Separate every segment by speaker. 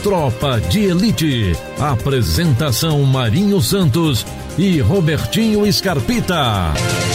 Speaker 1: Tropa de Elite. Apresentação Marinho Santos e Robertinho Scarpita.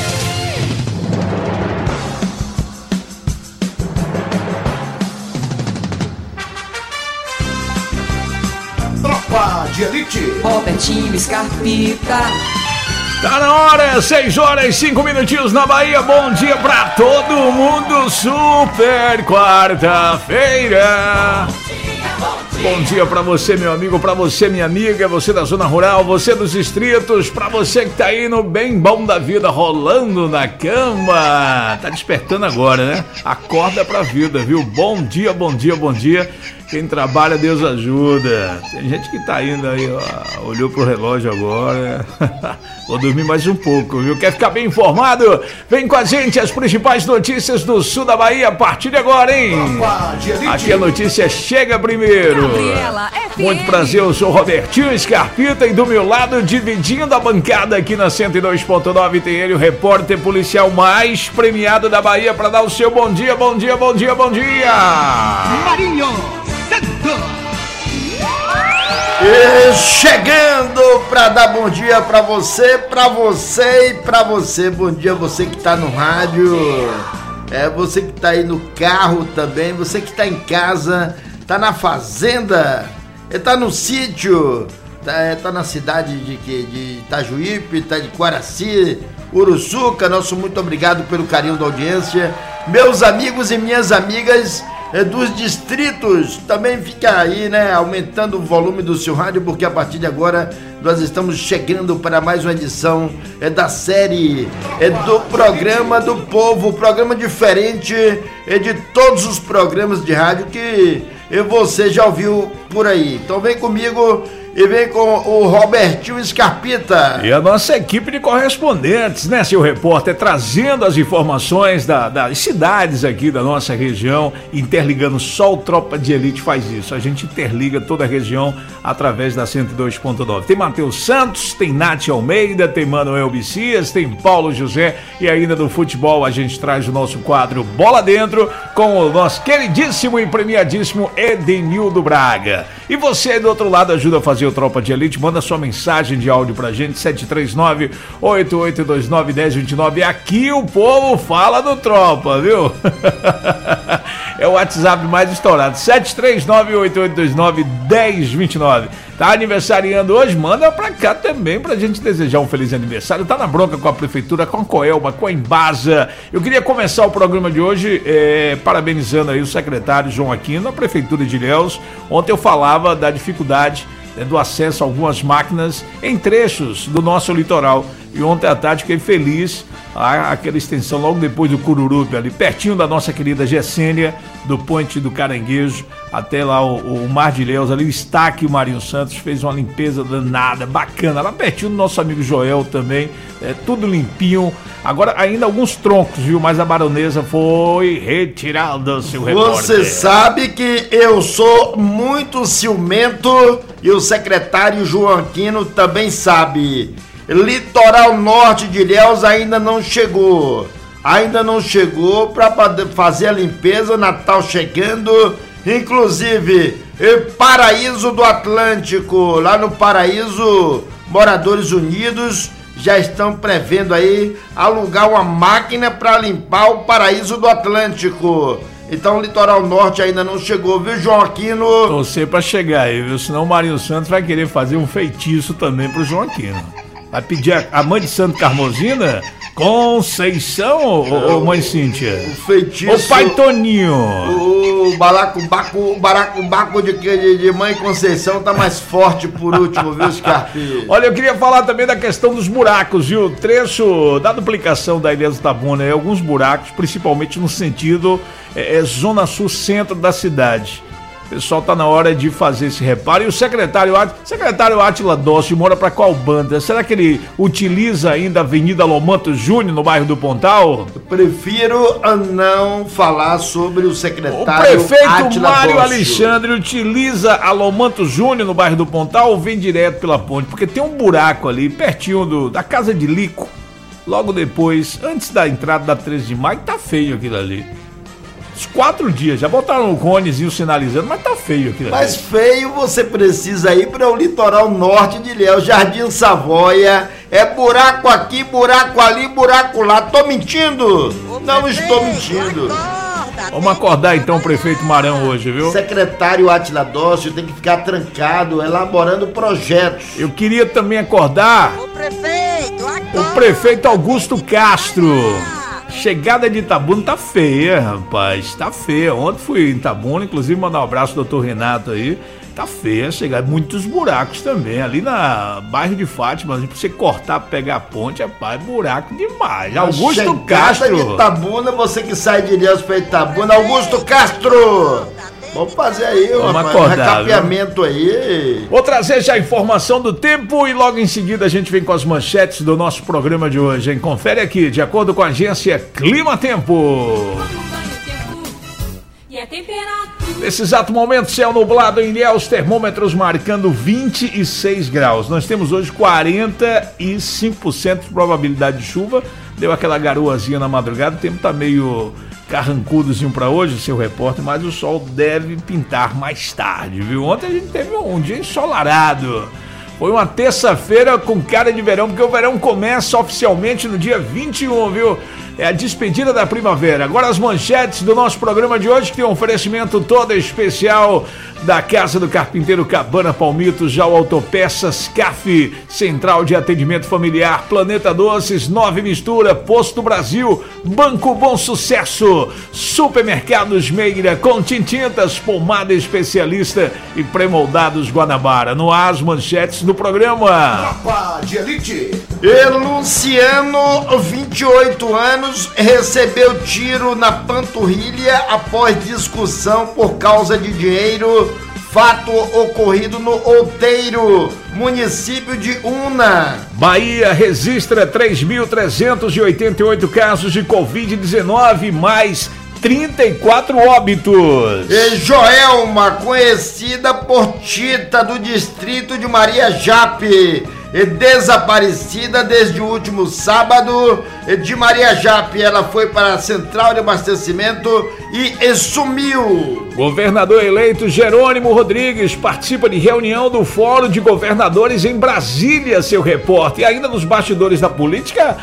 Speaker 2: Tropa de Elite.
Speaker 3: Robertinho Scarpita.
Speaker 4: Tá na hora, 6 horas e 5 minutinhos na Bahia. Bom dia pra todo mundo. Super quarta-feira. Bom dia pra você, meu amigo, pra você, minha amiga, você da zona rural, você dos distritos, pra você que tá aí no bem bom da vida, rolando na cama. Tá despertando agora, né? Acorda pra vida, viu? Bom dia, bom dia, bom dia. Quem trabalha, Deus ajuda. Tem gente que tá indo aí, ó, olhou pro relógio agora. Vou dormir mais um pouco, viu? Quer ficar bem informado? Vem com a gente, as principais notícias do sul da Bahia a partir de agora, hein? Aqui a notícia chega primeiro. Muito prazer, eu sou o Robertinho Scarpita e do meu lado, dividindo a bancada aqui na 102.9, tem ele, o repórter policial mais premiado da Bahia, para dar o seu bom dia, bom dia, bom dia, bom dia.
Speaker 2: Marinho Santos. E chegando para dar bom dia para você e para você. Bom dia você que tá no rádio, você que tá aí no carro também, você que tá em casa, tá na fazenda, tá no sítio, tá na cidade de Itajuípe, tá de Quaraci, Uruçuca. Nosso muito obrigado pelo carinho da audiência. Meus amigos e minhas amigas dos distritos, também fica aí, né, aumentando o volume do seu rádio, porque a partir de agora nós estamos chegando para mais uma edição da série do Programa do Povo, programa diferente de todos os programas de rádio que você já ouviu por aí. Então vem comigo e vem com o Robertinho Scarpita.
Speaker 4: E a nossa equipe de correspondentes, né, seu repórter, trazendo as informações das cidades aqui da nossa região, interligando. Só o Tropa de Elite faz isso. A gente interliga toda a região através da 102.9. Tem Matheus Santos, tem Nath Almeida, tem Manuel Bicias, tem Paulo José, e ainda do futebol a gente traz o nosso quadro Bola Dentro com o nosso queridíssimo e premiadíssimo Edenildo Braga. E você do outro lado ajuda a fazer o Tropa de Elite, manda sua mensagem de áudio pra gente, 739-8829-1029. Aqui o povo fala do Tropa, viu? É o WhatsApp mais estourado, 739-8829-1029. Tá aniversariando hoje? Manda pra cá também pra gente desejar um feliz aniversário. Tá na bronca com a prefeitura, com a Coelba, com a Embasa. Eu queria começar o programa de hoje parabenizando aí o secretário João Aquino, a prefeitura de Ilhéus. Ontem eu falava da dificuldade do acesso a algumas máquinas em trechos do nosso litoral. E ontem à tarde fiquei feliz, aquela extensão logo depois do Cururupi, ali pertinho da nossa querida Gessênia, do Ponte do Caranguejo, até lá o Mar de Ilhéus, ali o Estaque, o Marinho Santos fez uma limpeza danada, bacana, lá pertinho do nosso amigo Joel também, tudo limpinho. Agora ainda alguns troncos, viu, mas a baronesa foi retirada, seu repórter.
Speaker 2: Você sabe que eu sou muito ciumento e o secretário João Aquino também sabe. Litoral norte de Ilhéus ainda não chegou para fazer a limpeza. Natal chegando, inclusive Paraíso do Atlântico, lá no Paraíso, moradores unidos já estão prevendo aí alugar uma máquina para limpar o Paraíso do Atlântico. Então o litoral norte ainda não chegou, viu, João Aquino?
Speaker 4: Torcer para chegar aí, viu? Senão o Marinho Santos vai querer fazer um feitiço também pro João Aquino. Vai pedir a mãe de Santo Carmozina? Conceição ou mãe Cíntia?
Speaker 2: O feitiço.
Speaker 4: O pai Toninho.
Speaker 2: O baracubaco de mãe Conceição tá mais forte por último, viu, Scarpi?
Speaker 4: Olha, eu queria falar também da questão dos buracos, viu? O trecho da duplicação da Ilhéus Tabuna, alguns buracos, principalmente no sentido zona sul centro da cidade. O pessoal tá na hora de fazer esse reparo. E o secretário Átila Dócio mora para qual banda? Será que ele utiliza ainda a Avenida Lomanto Júnior no bairro do Pontal?
Speaker 2: Eu prefiro não falar sobre o secretário.
Speaker 4: O prefeito
Speaker 2: Átila
Speaker 4: Mário
Speaker 2: Dócio.
Speaker 4: Alexandre utiliza a Lomanto Júnior no bairro do Pontal ou vem direto pela ponte? Porque tem um buraco ali pertinho da casa de Lico. Logo depois, antes da entrada da 13 de maio, tá feio aquilo ali. Uns 4 dias. Já botaram um conezinho sinalizando, mas tá feio aqui.
Speaker 2: Mas feio você precisa ir para o litoral norte de Ilhéus, Jardim Savoia. É buraco aqui, buraco ali, buraco lá. Tô mentindo? Não estou mentindo.
Speaker 4: Vamos acordar então o prefeito Marão hoje, viu?
Speaker 2: Secretário Átila Dócio tem que ficar trancado, elaborando projetos.
Speaker 4: Eu queria também acordar o prefeito Augusto Castro. Chegada de Itabuna tá feia, rapaz, tá feia. Ontem fui em Itabuna, inclusive mandar um abraço ao doutor Renato aí. Tá feia, chegar muitos buracos também. Ali na bairro de Fátima, pra você cortar, pegar a ponte, rapaz, buraco demais. Augusto Castro.
Speaker 2: De Itabuna, você que sai de Ilhéus pra Itabuna, Augusto Castro. Vamos fazer aí,
Speaker 4: um
Speaker 2: recapeamento aí.
Speaker 4: Vou trazer já a informação do tempo e logo em seguida a gente vem com as manchetes do nosso programa de hoje, hein? Confere aqui, de acordo com a agência Clima Tempo. Nesse exato momento, céu nublado em Ilhéus, termômetros marcando 26 graus. Nós temos hoje 45% de probabilidade de chuva. Deu aquela garoazinha na madrugada, o tempo tá meio carrancudozinho para hoje, seu repórter, mas o sol deve pintar mais tarde, viu? Ontem a gente teve um dia ensolarado. Foi uma terça-feira com cara de verão, porque o verão começa oficialmente no dia 21, viu? É a despedida da primavera. Agora as manchetes do nosso programa de hoje, que tem um oferecimento todo especial da Casa do Carpinteiro Cabana Palmitos, já o Autopeças CAF, Central de Atendimento Familiar, Planeta Doces, Nove Mistura, Posto Brasil, Banco Bom Sucesso, Supermercados Meira, Contintintas, Pomada Especialista e Premoldados Guanabara. No ar, as manchetes do programa.
Speaker 2: Tropa de Elite. E Luciano, 28 anos, recebeu tiro na panturrilha após discussão por causa de dinheiro. Fato ocorrido no Outeiro, município de Una.
Speaker 4: Bahia registra 3.388 casos de Covid-19, mais 34 óbitos.
Speaker 2: E Joelma, conhecida por Tita, do distrito de Maria Jape, desaparecida desde o último sábado. De Maria Jape, ela foi para a central de abastecimento e sumiu.
Speaker 4: Governador eleito Jerônimo Rodrigues participa de reunião do Fórum de Governadores em Brasília, seu repórter. E ainda nos bastidores da política,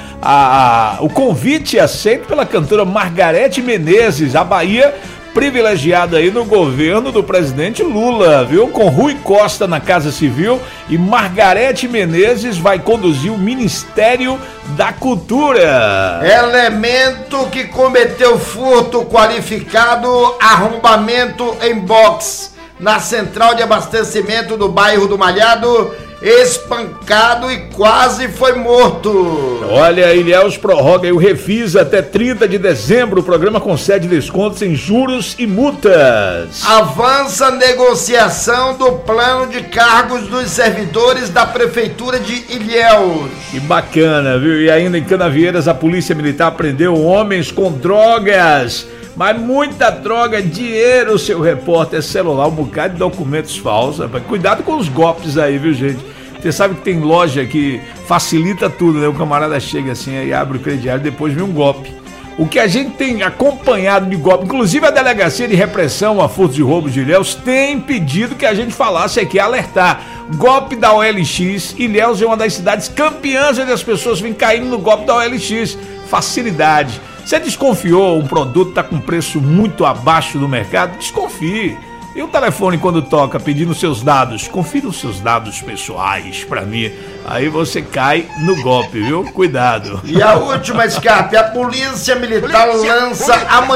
Speaker 4: o convite aceito pela cantora Margarete Menezes, a Bahia privilegiada aí no governo do presidente Lula, viu? Com Rui Costa na Casa Civil e Margarete Menezes vai conduzir o Ministério da Cultura.
Speaker 2: Elemento que cometeu furto qualificado, arrombamento em box na central de abastecimento do bairro do Malhado, espancado e quase foi morto.
Speaker 4: Olha, Ilhéus prorroga o Refis até 30 de dezembro. O programa concede descontos em juros e multas.
Speaker 2: Avança a negociação do plano de cargos dos servidores da Prefeitura de Ilhéus.
Speaker 4: Que bacana, viu? E ainda em Canavieiras, a Polícia Militar prendeu homens com drogas. Mas muita droga, dinheiro, seu repórter, celular, um bocado de documentos falsos. Cuidado com os golpes aí, viu, gente? Você sabe que tem loja que facilita tudo, né? O camarada chega assim, aí abre o crediário e depois vem um golpe. O que a gente tem acompanhado de golpe, inclusive a Delegacia de Repressão a Furtos e Roubos de Ilhéus tem pedido que a gente falasse aqui, alertar. Golpe da OLX, Ilhéus é uma das cidades campeãs onde as pessoas vêm caindo no golpe da OLX. Facilidade. Você desconfiou, um produto está com preço muito abaixo do mercado? Desconfie. E o telefone quando toca pedindo seus dados, confira os seus dados pessoais para mim. Aí você cai no golpe, viu? Cuidado.
Speaker 2: E a última, Scarpe, a Polícia Militar lança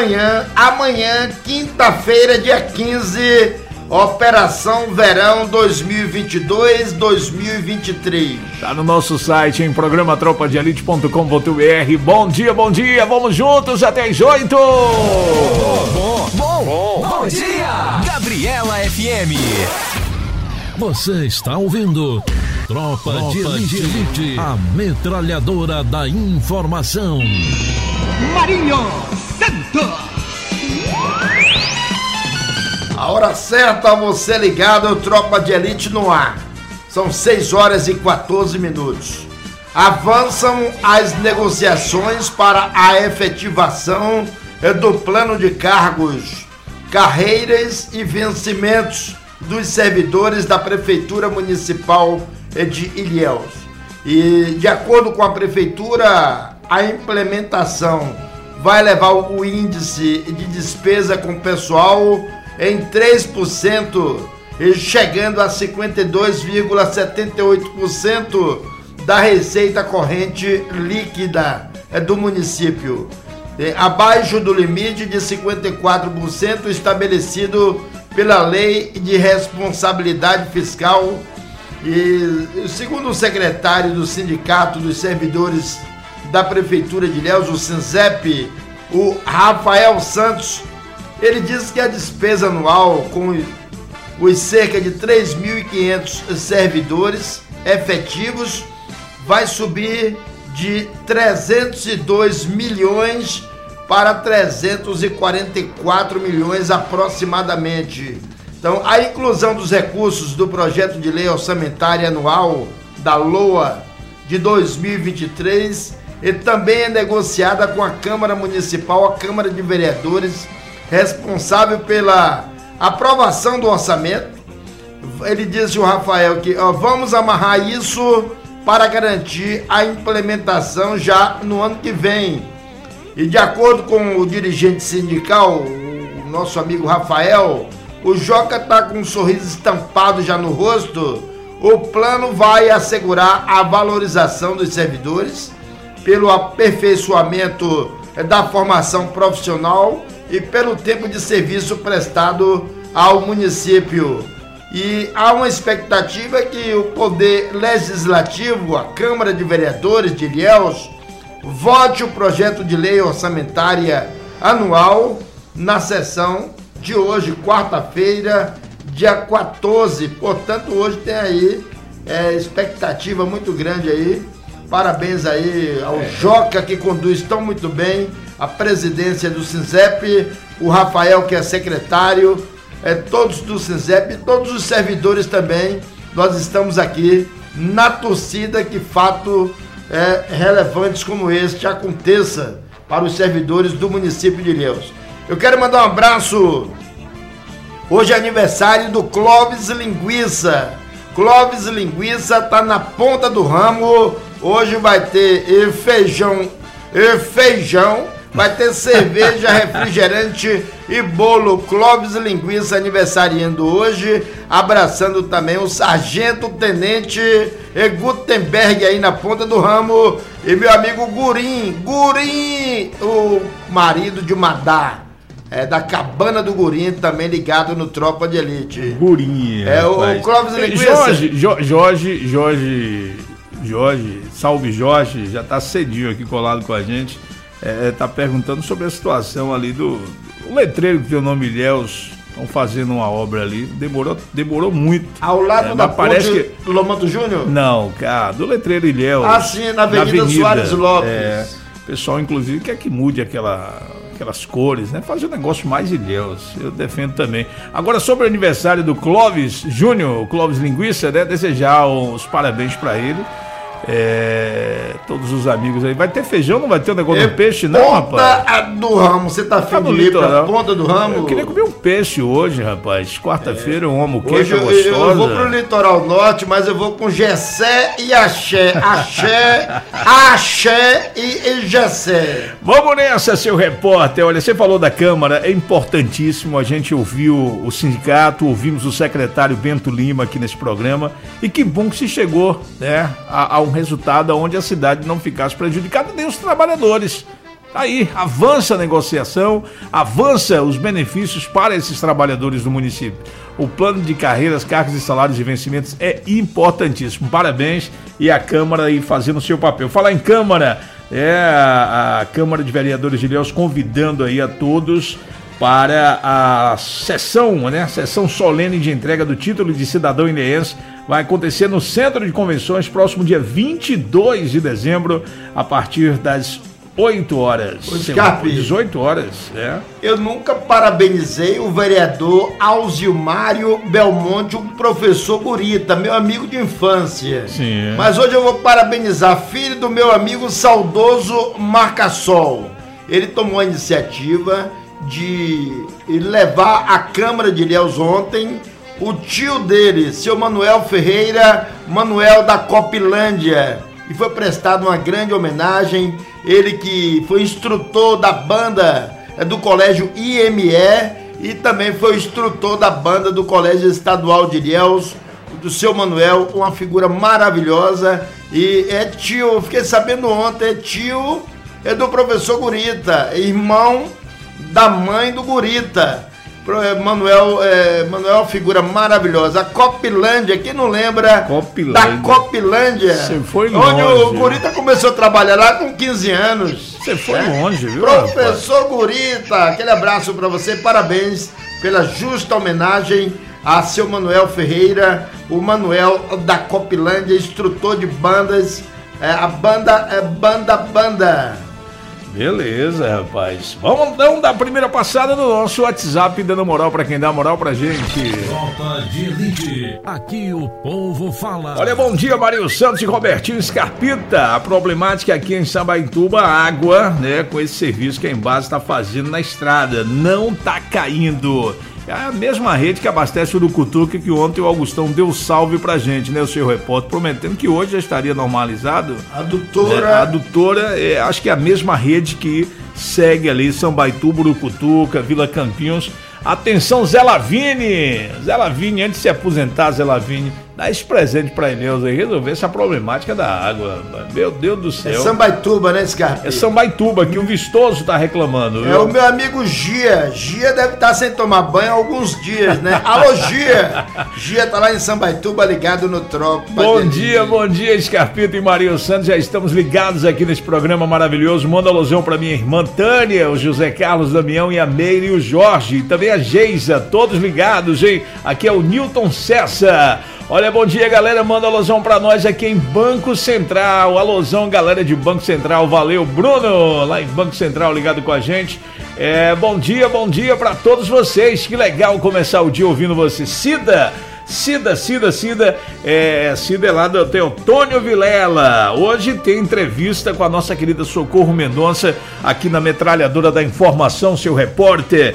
Speaker 2: amanhã, quinta-feira, dia 15, Operação Verão 2022-2023.
Speaker 4: Tá no nosso site, em programa tropadeelite.com.br. Bom dia, vamos juntos até as 8.
Speaker 1: Bom dia, Gabriela FM. Você está ouvindo Tropa de Elite, a metralhadora da informação.
Speaker 3: Marinho Santos.
Speaker 2: A hora certa, você ligado, Tropa de Elite no ar. São 6 horas e 14 minutos. Avançam as negociações para a efetivação do plano de cargos, carreiras e vencimentos dos servidores da Prefeitura Municipal de Ilhéus. E, de acordo com a Prefeitura, a implementação vai levar o índice de despesa com pessoal em 3%, chegando a 52,78% da receita corrente líquida do município, abaixo do limite de 54% estabelecido pela Lei de Responsabilidade Fiscal. E, segundo o secretário do Sindicato dos Servidores da Prefeitura de Ilhéus, o SINSEP, o Rafael Santos, ele disse que a despesa anual com os cerca de 3.500 servidores efetivos vai subir de 302 milhões para 344 milhões aproximadamente. Então, a inclusão dos recursos do projeto de lei orçamentária anual da LOA de 2023 e também é negociada com a Câmara Municipal, a Câmara de Vereadores, responsável pela aprovação do orçamento. Ele disse, o Rafael, que vamos amarrar isso para garantir a implementação já no ano que vem. E de acordo com o dirigente sindical, o nosso amigo Rafael, o Joca está com um sorriso estampado já no rosto. O plano vai assegurar a valorização dos servidores pelo aperfeiçoamento da formação profissional e pelo tempo de serviço prestado ao município. E há uma expectativa que o Poder Legislativo, a Câmara de Vereadores de Ilhéus, vote o projeto de lei orçamentária anual na sessão de hoje, quarta-feira, dia 14. Portanto, hoje tem aí expectativa muito grande aí. Parabéns aí ao Joca, que conduz tão muito bem a presidência do SINSEP, o Rafael, que é secretário, todos do SINSEP e todos os servidores também. Nós estamos aqui na torcida que fato relevantes como este aconteça para os servidores do município de Ilhéus. Eu quero mandar um abraço. Hoje é aniversário do Clóvis Linguiça. Clóvis Linguiça tá na ponta do ramo. Hoje vai ter feijão, vai ter cerveja, refrigerante e bolo. Clóvis Linguiça aniversariando hoje, abraçando também o Sargento Tenente Gutenberg aí na ponta do ramo, e meu amigo Gurim, o marido de Madá, da Cabana do Gurim, também ligado no Tropa de Elite.
Speaker 4: Gurim,
Speaker 2: o Clóvis Linguiça.
Speaker 4: Jorge, salve Jorge, já tá cedinho aqui colado com a gente, tá perguntando sobre a situação ali do letreiro que tem o nome Ilhéus. Estão fazendo uma obra ali, demorou muito.
Speaker 2: Ao lado da
Speaker 4: parece
Speaker 2: ponte que... Lomanto Júnior?
Speaker 4: Não, cara, do letreiro Ilhéus.
Speaker 2: Ah, sim, na Avenida Soares Lopes.
Speaker 4: O pessoal, inclusive, quer que mude aquelas cores, né? Fazer um negócio mais Ilhéus. Eu defendo também. Agora, sobre o aniversário do Clóvis Júnior, o Clóvis Linguiça, né? Desejar os parabéns para ele. Todos os amigos aí. Vai ter feijão, não vai ter um negócio do peixe, não, rapaz?
Speaker 2: Ponta do ramo, você tá afim de ir pra ponta do ramo?
Speaker 4: Eu queria comer um peixe hoje, rapaz. Quarta-feira, um amo queijo
Speaker 2: gostosa. Eu vou pro litoral norte, mas eu vou com Gessé e Axé. Axé e Gessé.
Speaker 4: Vamos nessa, seu repórter. Olha, você falou da Câmara, é importantíssimo. A gente ouviu o sindicato, ouvimos o secretário Bento Lima aqui nesse programa. E que bom que se chegou, né, a um resultado onde a cidade não ficasse prejudicada, nem os trabalhadores. Aí, avança a negociação, avança os benefícios para esses trabalhadores do município. O plano de carreiras, cargos e salários e vencimentos é importantíssimo. Parabéns, e a Câmara aí fazendo o seu papel. Falar em Câmara, a Câmara de Vereadores de Ilhéus convidando aí a todos para a sessão, né? Sessão solene de entrega do título de cidadão ilhéense. Vai acontecer no Centro de Convenções, próximo dia 22 de dezembro, a partir das 8 horas. 18 horas,
Speaker 2: Eu nunca parabenizei o vereador Alzilmário Belmonte, o professor Burita, meu amigo de infância.
Speaker 4: Sim.
Speaker 2: Mas hoje eu vou parabenizar filho do meu amigo saudoso Marcassol. ele tomou a iniciativa de levar à Câmara de Ilhéus ontem o tio dele, seu Manuel Ferreira, Manuel da Copilândia, e foi prestada uma grande homenagem. Ele que foi instrutor da banda do Colégio IME e também foi instrutor da banda do Colégio Estadual de Ilhéus, do seu Manuel, uma figura maravilhosa. E é tio, fiquei sabendo ontem, tio do professor Gurita, irmão da mãe do Gurita. Manuel, figura maravilhosa. A Copilândia, quem não lembra da Copilândia? Você foi longe. Onde o Gurita começou a trabalhar lá com 15 anos.
Speaker 4: Você foi longe, viu?
Speaker 2: Professor rapaz? Gurita, aquele abraço para você, parabéns pela justa homenagem a seu Manuel Ferreira, o Manuel da Copilândia, instrutor de bandas, a banda é Banda.
Speaker 4: Beleza, rapaz. Vamos então dar a primeira passada no nosso WhatsApp, dando moral pra quem dá moral pra gente.
Speaker 1: Tropa de Elite, aqui o povo fala.
Speaker 4: Olha, bom dia, Marinho Santos e Robertinho Scarpita. A problemática aqui em Sambaituba, a água, né, com esse serviço que a Embasa tá fazendo na estrada, não tá caindo. É a mesma rede que abastece o Urucutuca, que ontem o Augustão deu salve pra gente, né, o seu repórter, prometendo que hoje já estaria normalizado.
Speaker 2: A adutora,
Speaker 4: acho que é a mesma rede que segue ali Sambaituba, Urucutuca, Vila Campinhos. Atenção, Zé Lavigne, antes de se aposentar, Zé Lavigne, dá esse presente pra Inês aí, resolver essa problemática da água. Meu Deus do céu.
Speaker 2: É Sambaituba, né, Scarpa?
Speaker 4: É Sambaituba, que o Vistoso tá reclamando. Viu?
Speaker 2: É o meu amigo Gia. Gia deve estar sem tomar banho há alguns dias, né? Alô, Gia! Gia tá lá em Sambaituba, ligado no Tropa.
Speaker 4: Bom dia, Scarpita e Marinho Santos. Já estamos ligados aqui nesse programa maravilhoso. Manda alusão pra minha irmã Tânia, o José Carlos Damião e a Meire e o Jorge. E também a Geisa, todos ligados, hein? Aqui é o Newton Cessa. Olha, bom dia, galera, manda alusão pra nós aqui em Banco Central. Alusão, galera de Banco Central, valeu, Bruno, lá em Banco Central ligado com a gente. Bom dia pra todos vocês, que legal começar o dia ouvindo você. Cida é lá do Teotônio Vilela. Hoje tem entrevista com a nossa querida Socorro Mendonça aqui na Metralhadora da Informação, seu repórter,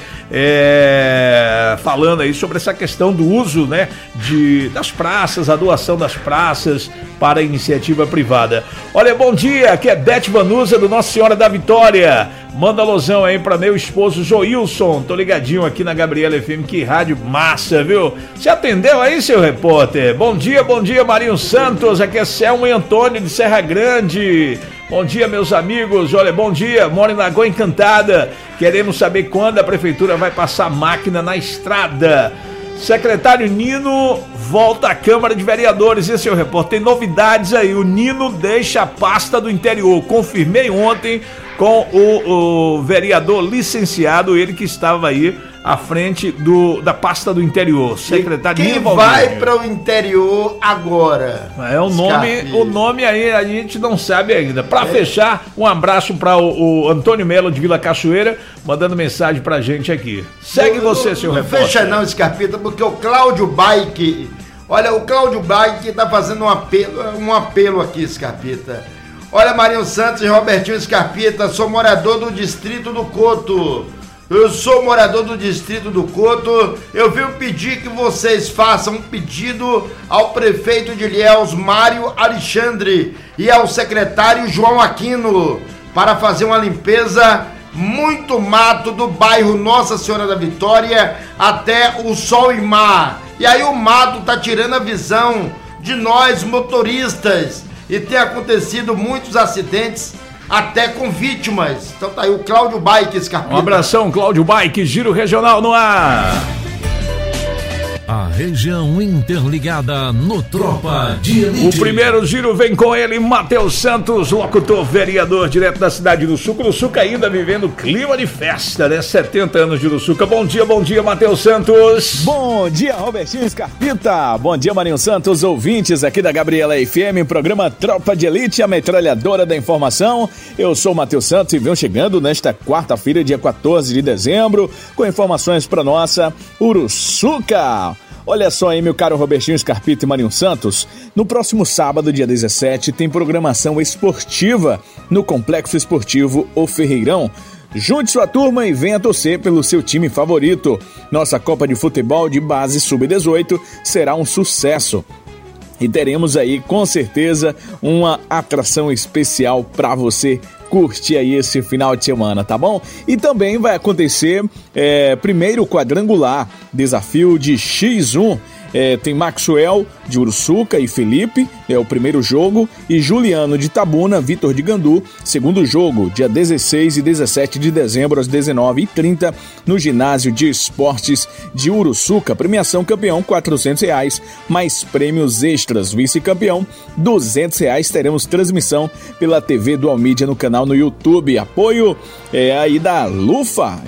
Speaker 4: falando aí sobre essa questão do uso, né, das praças, a doação das praças para a iniciativa privada. Olha, bom dia, aqui é Beth Vanusa do Nossa Senhora da Vitória. Manda alusão aí para meu esposo Joilson, tô ligadinho aqui na Gabriela FM, que rádio massa, viu? Você atendeu aí, seu repórter? Bom dia, Marinho Santos, aqui é Selma e Antônio de Serra Grande. Bom dia, meus amigos, olha, bom dia, moro em Lagoa Encantada, queremos saber quando a prefeitura vai passar máquina na estrada. Secretário Nino volta à Câmara de Vereadores, e seu repórter, tem novidades aí, o Nino deixa a pasta do interior, confirmei ontem com o vereador licenciado, ele que estava aí à frente da pasta do interior, secretário
Speaker 2: Nino. Quem vai para o interior agora?
Speaker 4: É o nome aí a gente não sabe ainda. Para fechar, um abraço para o Antônio Melo de Vila Cachoeira, mandando mensagem pra gente aqui. Segue você, seu repórter.
Speaker 2: Não fecha não, Scarpita, porque o Cláudio Bike, olha, o Cláudio Bike tá fazendo um apelo aqui, Scarpita. Olha, Marinho Santos e Robertinho Scarpita, sou morador do Distrito do Couto. Eu sou morador do Distrito do Couto. Eu venho pedir que vocês façam um pedido ao prefeito de Ilhéus, Mário Alexandre, e ao secretário João Aquino, para fazer uma limpeza muito mato do bairro Nossa Senhora da Vitória até o Sol e Mar. E aí o mato tá tirando a visão de nós motoristas e tem acontecido muitos acidentes, até com vítimas. Então tá aí o Cláudio Bike, Scarpita.
Speaker 4: Um abração, Cláudio Bike, Giro Regional no ar.
Speaker 1: A região interligada no Tropa de Elite.
Speaker 4: O primeiro giro vem com ele, Matheus Santos, locutor, vereador, direto da cidade do Sul. Uruçuca ainda vivendo clima de festa, né? 70 anos de Uruçuca. Bom dia, Matheus Santos.
Speaker 5: Bom dia, Robertinho Scarpita. Bom dia, Marinho Santos, ouvintes aqui da Gabriela FM, programa Tropa de Elite, a metralhadora da informação. Eu sou o Matheus Santos e venho chegando nesta quarta-feira, dia 14 de dezembro, com informações para nossa Uruçuca. Olha só aí, meu caro Robertinho Scarpita e Marinho Santos, no próximo sábado, dia 17, tem programação esportiva no Complexo Esportivo O Ferreirão, Junte sua turma e venha torcer pelo seu time favorito. Nossa Copa de Futebol de Base Sub-18 será um sucesso. E teremos aí, com certeza, uma atração especial para você curtir aí esse final de semana, tá bom? E também vai acontecer primeiro quadrangular, desafio de X1. Tem Maxwell de Uruçuca e Felipe, é o primeiro jogo, e Juliano de Tabuna, Vitor de Gandu, segundo jogo, dia 16 e 17 de dezembro às 19h30, no Ginásio de Esportes de Uruçuca. Premiação campeão, R$400, mais prêmios extras. Vice-campeão, R$200. Teremos transmissão pela TV Dual Mídia no canal no YouTube. Apoio aí da Lufa,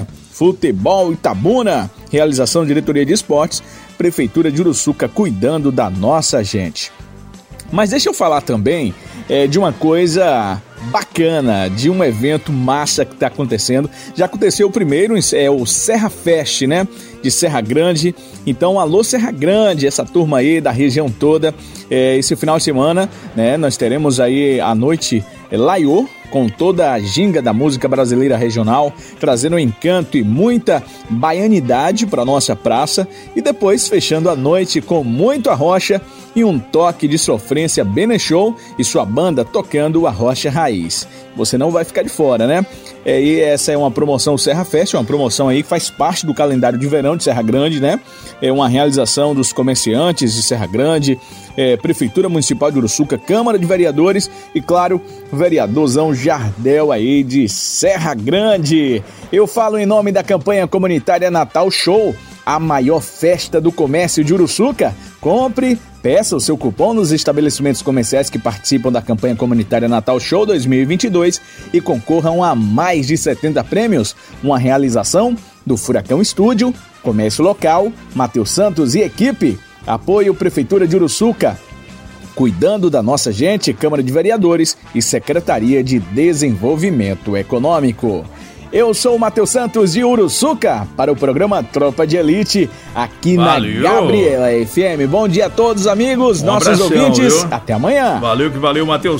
Speaker 5: Futebol Itabuna, realização Diretoria de Esportes, Prefeitura de Uruçuca, cuidando da nossa gente. Mas deixa eu falar também de uma coisa bacana, de um evento massa que está acontecendo. Já aconteceu o primeiro, o Serra Fest, né? De Serra Grande. Então, alô Serra Grande, essa turma aí da região toda. Esse final de semana, né? Nós teremos aí a noite Laiô, com toda a ginga da música brasileira regional, trazendo encanto e muita baianidade para nossa praça, e depois fechando a noite com muito arrocha e um toque de sofrência Bene Show e sua banda tocando o arrocha raiz. Você não vai ficar de fora, né? E essa é uma promoção Serra Fest, uma promoção aí que faz parte do calendário de verão de Serra Grande, né? É uma realização dos comerciantes de Serra Grande, Prefeitura Municipal de Uruçuca, Câmara de Vereadores e, claro, vereadorzão Jardel aí de Serra Grande. Eu falo em nome da campanha comunitária Natal Show, a maior festa do comércio de Uruçuca. Compre, peça o seu cupom nos estabelecimentos comerciais que participam da campanha comunitária Natal Show 2022 e concorram a mais de 70 prêmios. Uma realização do Furacão Estúdio, Comércio Local, Matheus Santos e equipe. Apoio Prefeitura de Uruçuca, cuidando da nossa gente, Câmara de Vereadores e Secretaria de Desenvolvimento Econômico. Eu sou o Matheus Santos de Uruçuca para o programa Tropa de Elite aqui na Gabriela FM. Bom dia a todos, amigos, nossos ouvintes. Viu? Até amanhã.
Speaker 4: Valeu que valeu, Matheus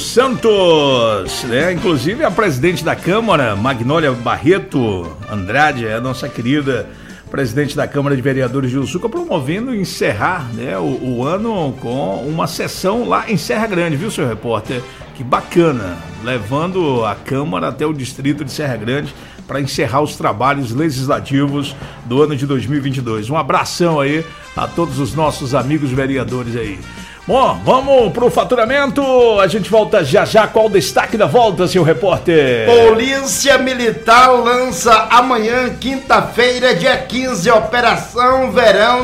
Speaker 4: Santos. Inclusive a presidente da Câmara, Magnólia Barreto Andrade, a nossa querida presidente da Câmara de Vereadores de Uruçuca, promovendo encerrar, né, o ano com uma sessão lá em Serra Grande, viu, seu repórter? Que bacana, levando a Câmara até o distrito de Serra Grande para encerrar os trabalhos legislativos do ano de 2022. Um abração aí a todos os nossos amigos vereadores aí. Bom, vamos pro faturamento, a gente volta já já. Qual o destaque da volta, seu repórter?
Speaker 2: Polícia Militar lança amanhã, quinta-feira, dia 15, Operação Verão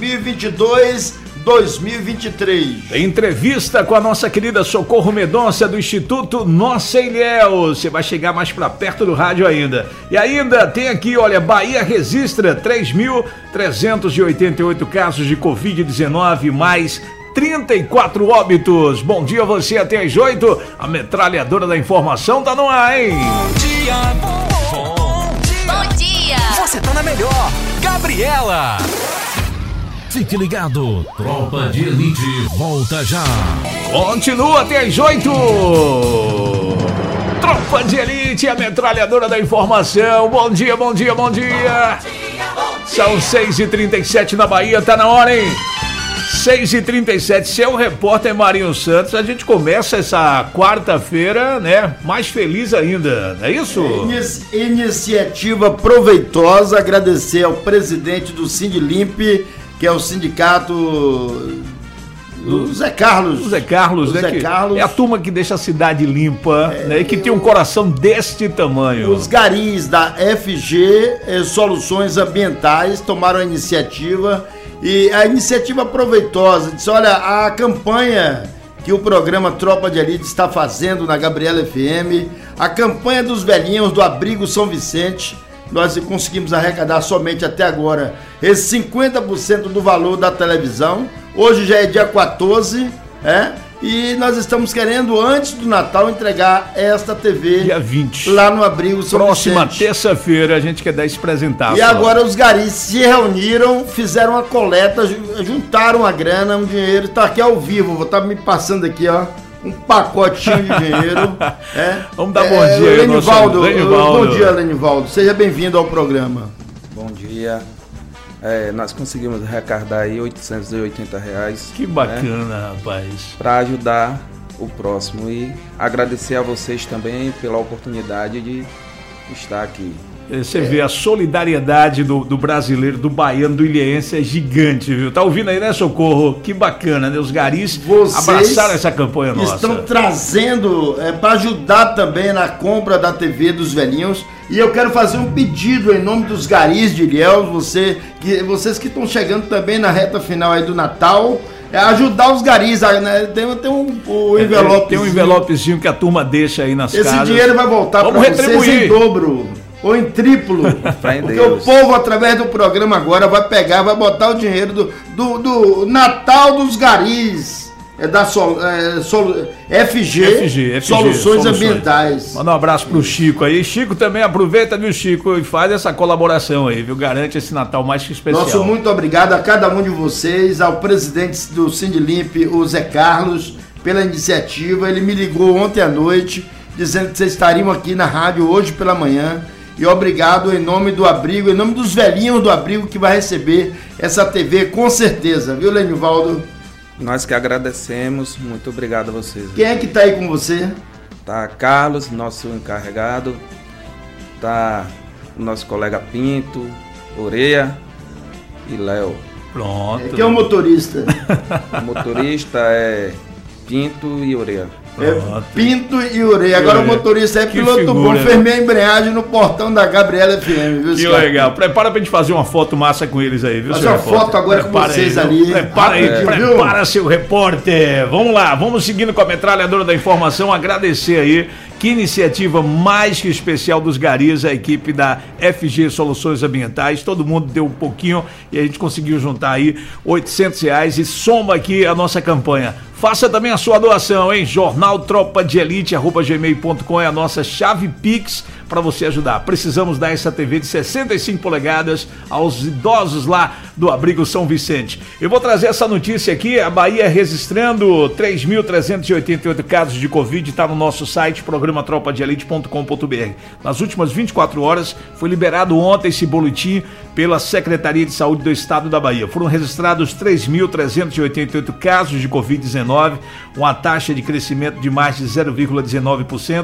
Speaker 2: 2022-2023.
Speaker 4: Entrevista com a nossa querida Socorro Medonça do Instituto Nossa Ilhéus. Você vai chegar mais pra perto do rádio ainda. E ainda tem aqui, olha, Bahia registra 3.388 casos de Covid-19, mais 34 óbitos. Bom dia a você até às 8. A metralhadora da informação tá no ar, hein?
Speaker 1: Bom dia. Bom dia. Você tá na melhor. Gabriela. Fique ligado. Tropa de Elite volta já.
Speaker 4: Continua até às 8. Tropa de Elite, a metralhadora da informação. Bom dia, bom dia, bom dia. São 6h37 na Bahia, tá na hora, hein? 6h37, seu repórter Marinho Santos. A gente começa essa quarta-feira, né, mais feliz ainda, não é isso?
Speaker 2: Iniciativa proveitosa, agradecer ao presidente do Sindilimp, que é o sindicato do Zé Carlos.
Speaker 4: O Zé Carlos, né? Carlos. É a turma que deixa a cidade limpa, né? E que tem um coração deste tamanho.
Speaker 2: Os garis da FG Soluções Ambientais tomaram a iniciativa. E a iniciativa proveitosa, disse, olha, a campanha que o programa Tropa de Elite está fazendo na Gabriela FM, a campanha dos velhinhos do Abrigo São Vicente, nós conseguimos arrecadar somente até agora esse 50% do valor da televisão. Hoje já é dia 14, e nós estamos querendo, antes do Natal, entregar esta TV
Speaker 4: dia 20
Speaker 2: lá no Abrigo São
Speaker 4: Próxima
Speaker 2: Vicente.
Speaker 4: terça-feira a gente quer dar esse presentado.
Speaker 2: E agora os garis se reuniram, fizeram uma coleta, juntaram a grana, um dinheiro, tá aqui ao vivo, vou estar me passando aqui, ó, um pacotinho de dinheiro.
Speaker 4: Vamos dar bom dia aí,
Speaker 2: Lenivaldo. Bom dia, Lenivaldo. Seja bem-vindo ao programa.
Speaker 6: Bom dia. Nós conseguimos arrecadar aí R$880.
Speaker 4: Que bacana, rapaz.
Speaker 6: Para ajudar o próximo e agradecer a vocês também pela oportunidade de estar aqui.
Speaker 4: Você vê a solidariedade do brasileiro, do baiano, do ilhéense é gigante, viu? Tá ouvindo aí, né, Socorro? Que bacana, né? Os garis abraçaram essa campanha nossa.
Speaker 2: Estão trazendo para ajudar também na compra da TV dos velhinhos. E eu quero fazer um pedido em nome dos garis de Ilhéus, vocês que estão chegando também na reta final aí do Natal, ajudar os garis, né? Tem um envelope.
Speaker 4: Tem um envelopezinho que a turma deixa aí nas casas.
Speaker 2: Esse dinheiro vai voltar para vocês em dobro. Ou em triplo, porque o povo, através do programa agora, vai pegar, vai botar o dinheiro do Natal dos Garis, da FG Soluções Ambientais.
Speaker 4: Manda um abraço pro Chico aí. Chico também aproveita, viu, Chico, e faz essa colaboração aí, viu? Garante esse Natal mais que especial.
Speaker 2: Nosso muito obrigado a cada um de vocês, ao presidente do Sindilimp, o Zé Carlos, pela iniciativa. Ele me ligou ontem à noite, dizendo que vocês estariam aqui na rádio hoje pela manhã. E obrigado em nome do abrigo, em nome dos velhinhos do abrigo que vai receber essa TV com certeza, viu, Lenivaldo?
Speaker 6: Nós que agradecemos, muito obrigado a vocês.
Speaker 2: Quem é que tá aí com você?
Speaker 6: Tá Carlos, nosso encarregado, tá o nosso colega Pinto, Oreia e Léo.
Speaker 4: Pronto.
Speaker 2: Quem é o motorista?
Speaker 6: O motorista é Pinto e Oreia.
Speaker 2: Pinto e Ureia. Agora o motorista é piloto bom, fermei a embreagem no portão da Gabriela FM, viu?
Speaker 4: Que legal. Prepara pra gente fazer uma foto massa com eles aí, viu?
Speaker 2: Fazer uma foto agora com vocês ali.
Speaker 4: Prepara aí, prepara seu repórter. Vamos lá, vamos seguindo com a metralhadora da informação. Agradecer aí. Que iniciativa mais que especial dos garis, a equipe da FG Soluções Ambientais. Todo mundo deu um pouquinho e a gente conseguiu juntar aí R$800 e soma aqui a nossa campanha. Faça também a sua doação, hein? jornaltropadeelite@gmail.com é a nossa chave Pix para você ajudar. Precisamos dar essa TV de 65 polegadas aos idosos lá do Abrigo São Vicente. Eu vou trazer essa notícia aqui, a Bahia registrando 3.388 casos de Covid, está no nosso site, programatropadeelite.com.br. Nas últimas 24 horas, foi liberado ontem esse boletim pela Secretaria de Saúde do Estado da Bahia. Foram registrados 3.388 casos de Covid-19, uma taxa de crescimento de mais de 0,19%,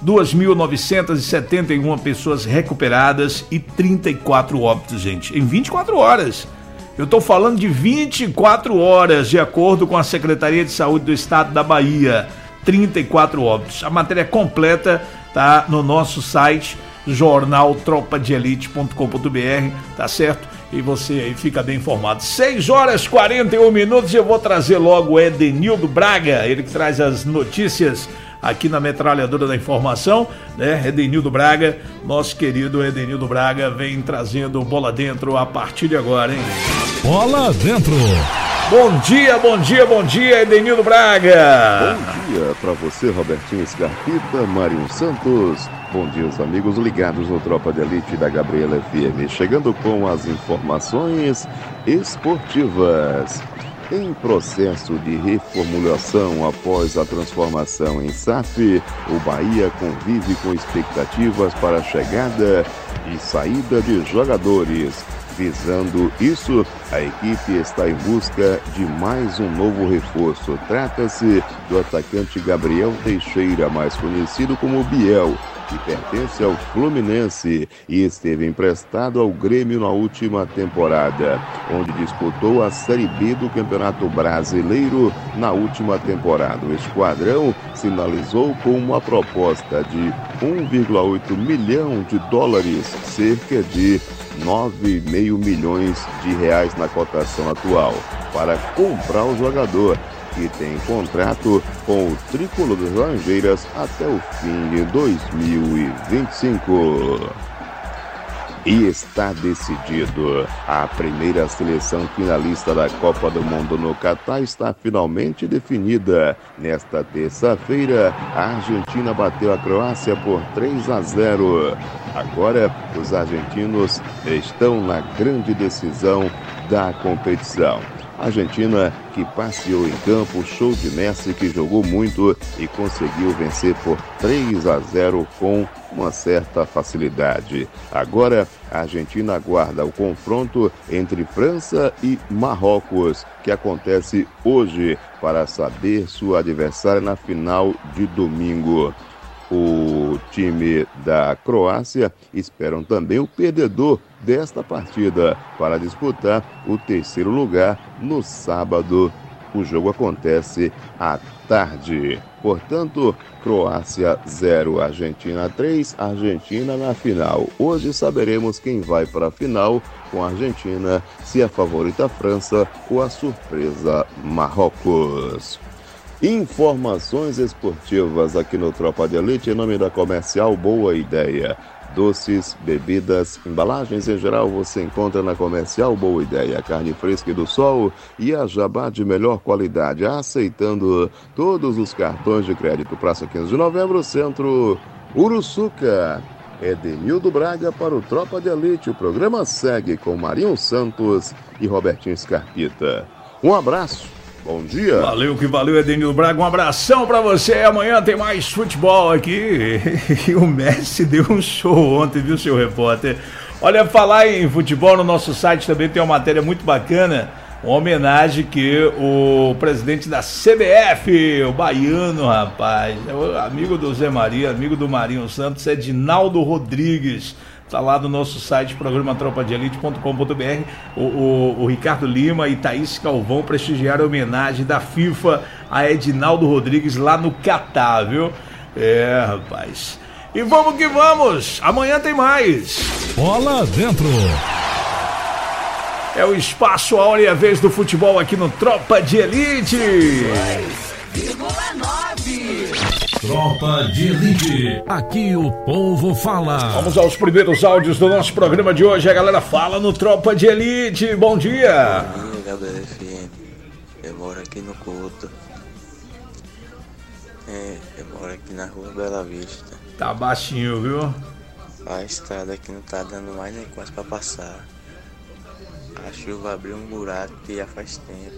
Speaker 4: 2.971 pessoas recuperadas e 34 óbitos, gente, em 24 horas. Eu estou falando de 24 horas, de acordo com a Secretaria de Saúde do Estado da Bahia. 34 óbitos. A matéria completa tá no nosso site, jornaltropadeelite.com.br, tá certo? E você aí fica bem informado. 6h41, eu vou trazer logo o Edenildo Braga, ele que traz as notícias aqui na metralhadora da informação, né? Edenildo Braga, nosso querido Edenildo Braga, vem trazendo Bola Dentro a partir de agora, hein?
Speaker 1: Bola Dentro.
Speaker 4: Bom dia, bom dia, bom dia, Edenildo Braga.
Speaker 7: Bom dia para você, Robertinho Scarpita, Marinho Santos. Bom dia, os amigos ligados no Tropa de Elite da Gabriela FM. Chegando com as informações esportivas. Em processo de reformulação após a transformação em SAF, o Bahia convive com expectativas para a chegada e saída de jogadores. Visando isso, a equipe está em busca de mais um novo reforço. Trata-se do atacante Gabriel Teixeira, mais conhecido como Biel, que pertence ao Fluminense e esteve emprestado ao Grêmio na última temporada, onde disputou a Série B do Campeonato Brasileiro na última temporada. O esquadrão sinalizou com uma proposta de $1,8 milhão, cerca de R$9,5 milhões na cotação atual, para comprar o jogador, que tem contrato com o Tricolor das Laranjeiras até o fim de 2025. E está decidido. A primeira seleção finalista da Copa do Mundo no Catar está finalmente definida. Nesta terça-feira, a Argentina bateu a Croácia por 3-0. Agora, os argentinos estão na grande decisão da competição. A Argentina, que passeou em campo, show de Messi, que jogou muito e conseguiu vencer por 3-0 com uma certa facilidade. Agora, a Argentina aguarda o confronto entre França e Marrocos, que acontece hoje, para saber sua adversária na final de domingo. O time da Croácia esperam também o perdedor desta partida para disputar o terceiro lugar no sábado. O jogo acontece à tarde. Portanto, Croácia 0, Argentina 3, Argentina na final. Hoje saberemos quem vai para a final com a Argentina, se a favorita a França ou a surpresa Marrocos. Informações esportivas aqui no Tropa de Elite, em nome da Comercial Boa Ideia. Doces, bebidas, embalagens em geral você encontra na Comercial Boa Ideia. Carne fresca e do sol e a jabá de melhor qualidade, aceitando todos os cartões de crédito. Praça 15 de Novembro, Centro, Uruçuca. Edenildo Braga para o Tropa de Elite. O programa segue com Marinho Santos e Robertinho Scarpita. Um abraço. Bom dia.
Speaker 4: Valeu que valeu, Edenildo Braga. Um abração pra você. Amanhã tem mais futebol aqui. E o Messi deu um show ontem, viu, seu repórter? Olha, falar em futebol, no nosso site também tem uma matéria muito bacana. Uma homenagem que o presidente da CBF, o baiano, rapaz, amigo do Zé Maria, amigo do Marinho Santos, Edinaldo Rodrigues. Está lá no nosso site, programa tropadeelite.com.br. O Ricardo Lima e Thaís Calvão prestigiaram a homenagem da FIFA a Edinaldo Rodrigues lá no Catar, viu? É, rapaz. E vamos que vamos! Amanhã tem mais!
Speaker 1: Bola dentro!
Speaker 4: É o espaço, a hora e a vez do futebol aqui no Tropa de Elite!
Speaker 1: 2,9. Tropa de Elite, aqui o povo fala.
Speaker 4: Vamos aos primeiros áudios do nosso programa de hoje. A galera fala no Tropa de Elite. Bom dia.
Speaker 8: Bom dia, Gabriel FM. Eu moro aqui no Couto. Eu moro aqui na rua Bela Vista.
Speaker 4: Tá baixinho, viu?
Speaker 8: A estrada aqui não tá dando mais nem quase pra passar. A chuva abriu um buraco que já faz tempo.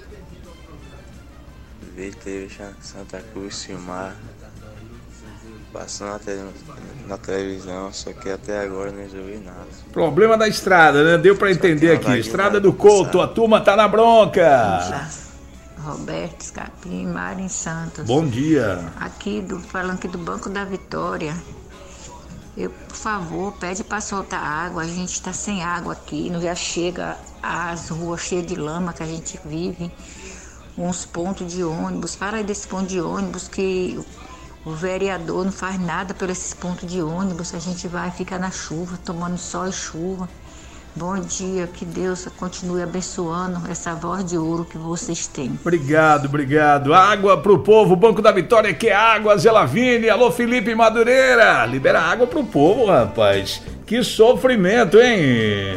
Speaker 8: Teve Santa Cruz, Silmar. Passou na televisão, só que até agora não resolvi nada.
Speaker 4: Problema da estrada, né? Deu pra entender aqui. Estrada do Couto, a turma tá na bronca.
Speaker 9: Roberto Escapim, Marinho Santos.
Speaker 4: Bom dia.
Speaker 9: Falando aqui do Banco da Vitória. Por favor, pede para soltar água. A gente está sem água aqui. Não já chega as ruas cheias de lama que a gente vive. Uns pontos de ônibus. Para aí desse ponto de ônibus que o vereador não faz nada por esses pontos de ônibus. A gente vai ficar na chuva, tomando sol e chuva. Bom dia, que Deus continue abençoando essa voz de ouro que vocês têm.
Speaker 4: Obrigado, obrigado. Água pro povo, Banco da Vitória que é água, Zé Lavini. Alô, Felipe Madureira. Libera água pro povo, rapaz. Que sofrimento, hein?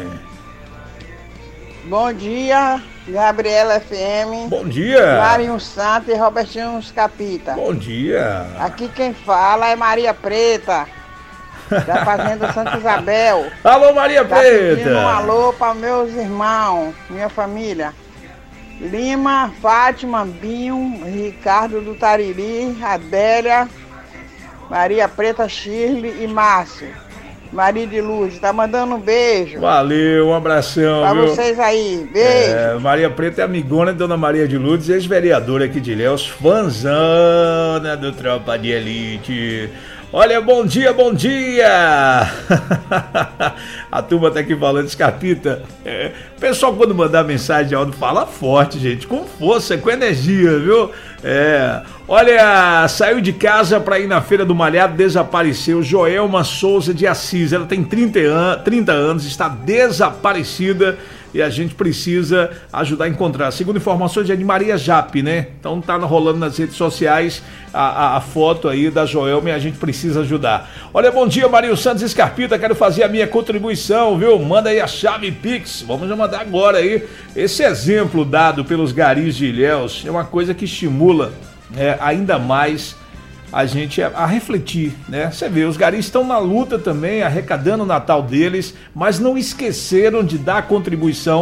Speaker 10: Bom dia, Gabriela FM.
Speaker 4: Bom dia.
Speaker 10: Marinho Santos e Robertinho Capita.
Speaker 4: Bom dia.
Speaker 10: Aqui quem fala é Maria Preta, da Fazenda Santa Isabel.
Speaker 4: Alô, Maria Preta.
Speaker 10: Pedindo um alô para meus irmãos, minha família. Lima, Fátima, Binho, Ricardo do Tariri, Adélia, Maria Preta, Shirley e Márcio. Maria de Luz, tá mandando um beijo.
Speaker 4: Valeu, um abração.
Speaker 10: Pra
Speaker 4: viu?
Speaker 10: vocês aí, beijo.
Speaker 4: Maria Preta é amigona de Dona Maria de Lourdes, ex-vereadora aqui de Ilhéus, fãzona do Tropa de Elite. Olha, bom dia, bom dia! A turma tá aqui falando, Escapita. Pessoal, quando mandar mensagem de áudio, fala forte, gente, com força, com energia, viu? Olha, saiu de casa pra ir na Feira do Malhado, desapareceu. Joelma Souza de Assis, ela tem 30 anos, está desaparecida. E a gente precisa ajudar a encontrar. Segundo informações, é de Maria Jape, né? Então tá rolando nas redes sociais a foto aí da Joelma e a gente precisa ajudar. Olha, bom dia, Marinho Santos Escarpita, quero fazer a minha contribuição, viu? Manda aí a chave Pix, vamos já mandar agora aí. Esse exemplo dado pelos garis de Ilhéus é uma coisa que estimula ainda mais a gente a refletir, né? Você vê, os garis estão na luta também, arrecadando o Natal deles, mas não esqueceram de dar contribuição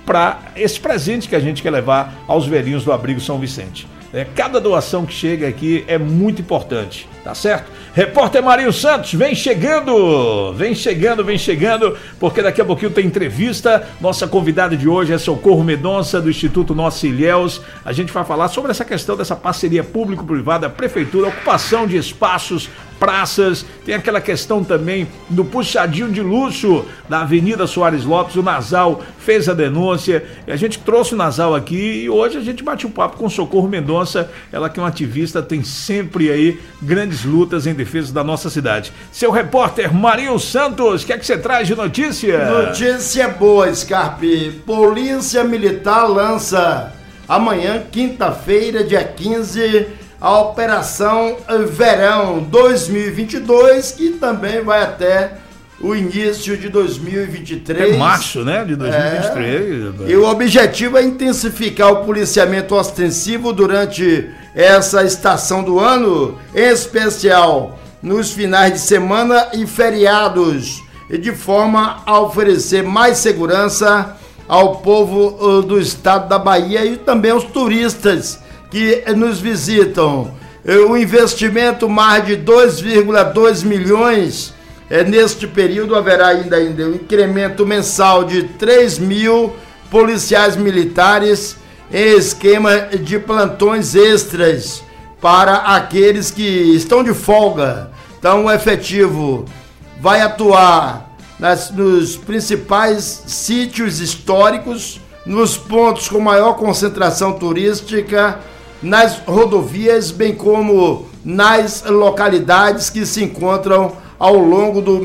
Speaker 4: para esse presente que a gente quer levar aos velhinhos do Abrigo São Vicente. Cada doação que chega aqui é muito importante, tá certo? Repórter Marinho Santos, vem chegando, porque daqui a pouquinho tem entrevista. Nossa convidada de hoje é Socorro Mendonça, do Instituto Nossa Ilhéus. A gente vai falar sobre essa questão dessa parceria público-privada, prefeitura, ocupação de espaços, praças, tem aquela questão também do puxadinho de luxo da Avenida Soares Lopes. O Nasal fez a denúncia, e a gente trouxe o Nasal aqui e hoje a gente bate um papo com Socorro Mendonça, ela que é uma ativista, tem sempre aí grandes lutas em defesa da nossa cidade. Seu repórter Marinho Santos, o que é que você traz de notícia?
Speaker 2: Notícia boa, Scarpe. Polícia Militar lança amanhã, quinta-feira, dia 15, a Operação Verão 2022, que também vai até o início de 2023.
Speaker 4: É março, né? De 2023.
Speaker 2: E o objetivo é intensificar o policiamento ostensivo durante essa estação do ano, em especial nos finais de semana e feriados, e de forma a oferecer mais segurança ao povo do estado da Bahia e também aos turistas que nos visitam. O investimento mais de 2,2 milhões, neste período haverá ainda um incremento mensal de 3 mil policiais militares em esquema de plantões extras para aqueles que estão de folga. Então o efetivo vai atuar nos principais sítios históricos, nos pontos com maior concentração turística, nas rodovias, bem como nas localidades que se encontram ao longo do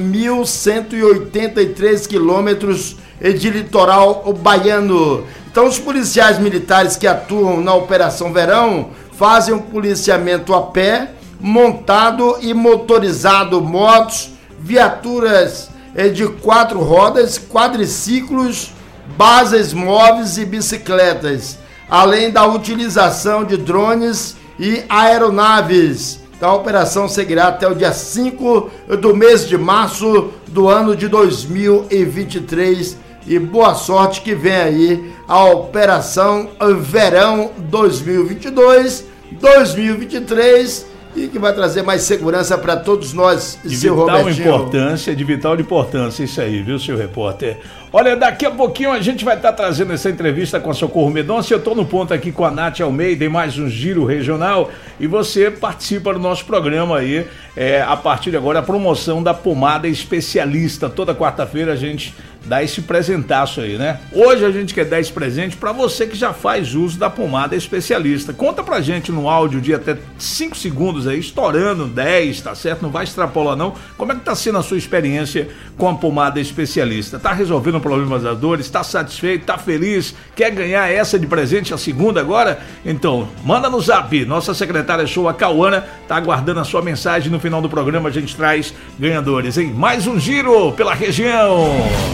Speaker 2: 1.183 quilômetros de litoral baiano. Então, os policiais militares que atuam na Operação Verão fazem um policiamento a pé, montado e motorizado, motos, viaturas de 4 rodas, quadriciclos, bases móveis e bicicletas, além da utilização de drones e aeronaves. Então, a operação seguirá até o dia 5 do mês de março do ano de 2023. E boa sorte que vem aí a Operação Verão 2022-2023 e que vai trazer mais segurança para todos nós, seu Robertinho.
Speaker 4: De vital importância isso aí, viu, seu repórter? Olha, daqui a pouquinho a gente vai estar trazendo essa entrevista com a Socorro Mendonça. Eu estou no ponto aqui com a Nath Almeida em mais um Giro Regional e você participa do nosso programa aí, a partir de agora, a promoção da pomada especialista. Toda quarta-feira a gente dá esse presentaço aí, né? Hoje a gente quer dar esse presente para você que já faz uso da pomada especialista. Conta pra gente no áudio de até 5 segundos aí, estourando 10, tá certo? Não vai extrapolar não. Como é que tá sendo a sua experiência com a pomada especialista? Tá resolvendo problemas das dores? Tá satisfeito? Tá feliz? Quer ganhar essa de presente, a segunda agora? Então, manda no zap. Nossa secretária show, a Cauana, tá aguardando a sua mensagem. No final do programa a gente traz ganhadores, hein? Mais um giro pela região.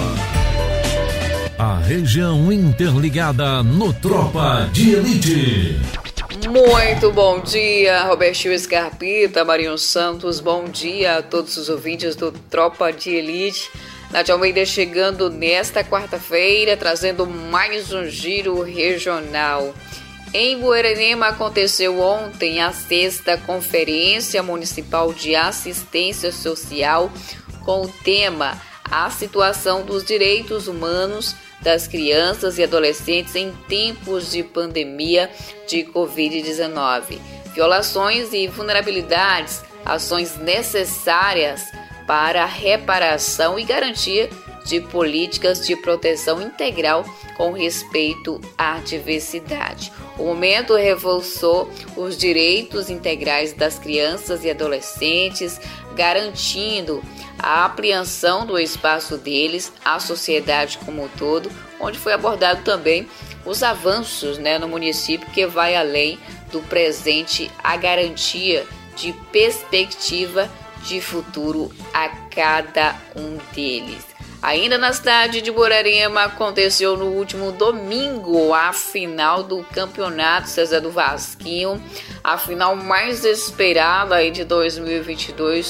Speaker 1: A região interligada no Tropa de Elite.
Speaker 11: Muito bom dia, Robertinho Scarpita, Marinho Santos, bom dia a todos os ouvintes do Tropa de Elite. Nath Almeida chegando nesta quarta-feira, trazendo mais um giro regional. Em Bueranema aconteceu ontem a 6ª Conferência Municipal de Assistência Social com o tema A Situação dos Direitos Humanos das Crianças e Adolescentes em Tempos de Pandemia de Covid-19. Violações e vulnerabilidades, ações necessárias para a reparação e garantia de políticas de proteção integral com respeito à diversidade. O momento reforçou os direitos integrais das crianças e adolescentes, garantindo a apreensão do espaço deles, à sociedade como um todo, onde foi abordado também os avanços, no município, que vai além do presente, a garantia de perspectiva de futuro a cada um deles. Ainda na cidade de Borarema, aconteceu no último domingo a final do Campeonato César do Vasquinho, a final mais esperada aí de 2022,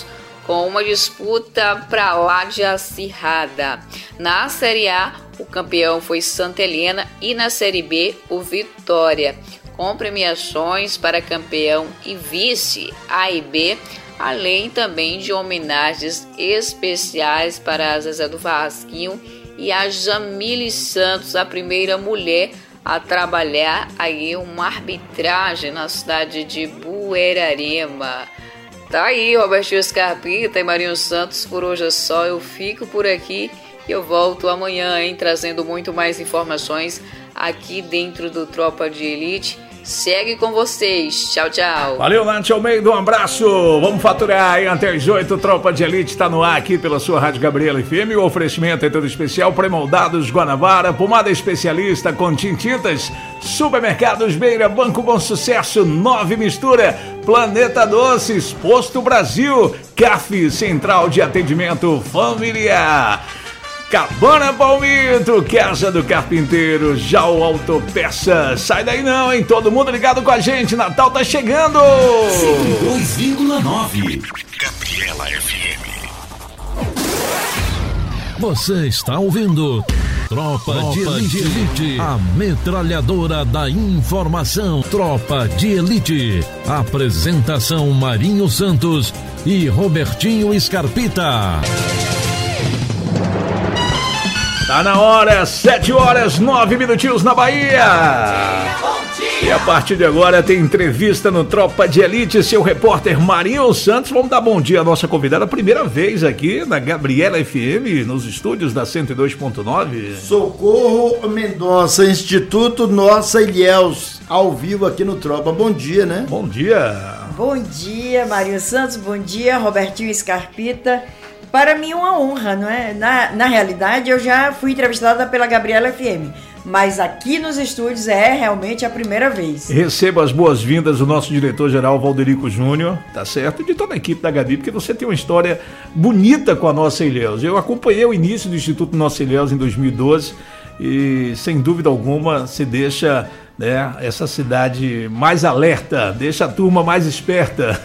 Speaker 11: com uma disputa pra lá de acirrada. Na Série A, o campeão foi Santa Helena e na Série B, o Vitória, com premiações para campeão e vice A e B, além também de homenagens especiais para a Zezé do Vasquinho e a Jamile Santos, a primeira mulher a trabalhar aí uma arbitragem na cidade de Buerarema. Tá aí, Robertinho Scarpita e Marinho Santos, por hoje é só. Eu fico por aqui e eu volto amanhã, hein, trazendo muito mais informações aqui dentro do Tropa de Elite. Segue com vocês. Tchau, tchau.
Speaker 4: Valeu, Nath Almeida, um abraço. Vamos faturar aí até as 8. Tropa de Elite está no ar aqui pela sua Rádio Gabriela FM. O oferecimento é todo especial. Pré-moldados Guanabara, pomada especialista com tintitas, supermercados Beira, Banco Bom Sucesso, 9 Mistura, Planeta Doces, Posto Brasil, CAF, Central de Atendimento Familiar, Cabana Palmito, Casa do Carpinteiro, Jau Autopeças. Sai daí não, hein? Todo mundo ligado com a gente. Natal tá chegando.
Speaker 1: 102,9 Gabriela FM. Você está ouvindo Tropa de Elite, a metralhadora da informação. Tropa de Elite. Apresentação Marinho Santos e Robertinho Scarpita.
Speaker 4: Tá na hora, 7 horas, 9 minutinhos na Bahia. E a partir de agora tem entrevista no Tropa de Elite, seu repórter Marinho Santos. Vamos dar bom dia à nossa convidada, primeira vez aqui na Gabriela FM, nos estúdios da 102.9.
Speaker 2: Socorro Mendonça, Instituto Nossa Ilhéus, ao vivo aqui no Tropa. Bom dia, né?
Speaker 4: Bom dia.
Speaker 12: Bom dia, Marinho Santos, bom dia, Robertinho Scarpita. Para mim é uma honra, não é? Na realidade, eu já fui entrevistada pela Gabriela FM, mas aqui nos estúdios é realmente a primeira vez.
Speaker 4: Receba as boas-vindas do nosso diretor-geral Valderico Júnior, tá certo? E de toda a equipe da Gabi, porque você tem uma história bonita com a Nossa Ilhéus. Eu acompanhei o início do Instituto Nossa Ilhéus em 2012 e, sem dúvida alguma, se deixa, né, essa cidade mais alerta, deixa a turma mais esperta.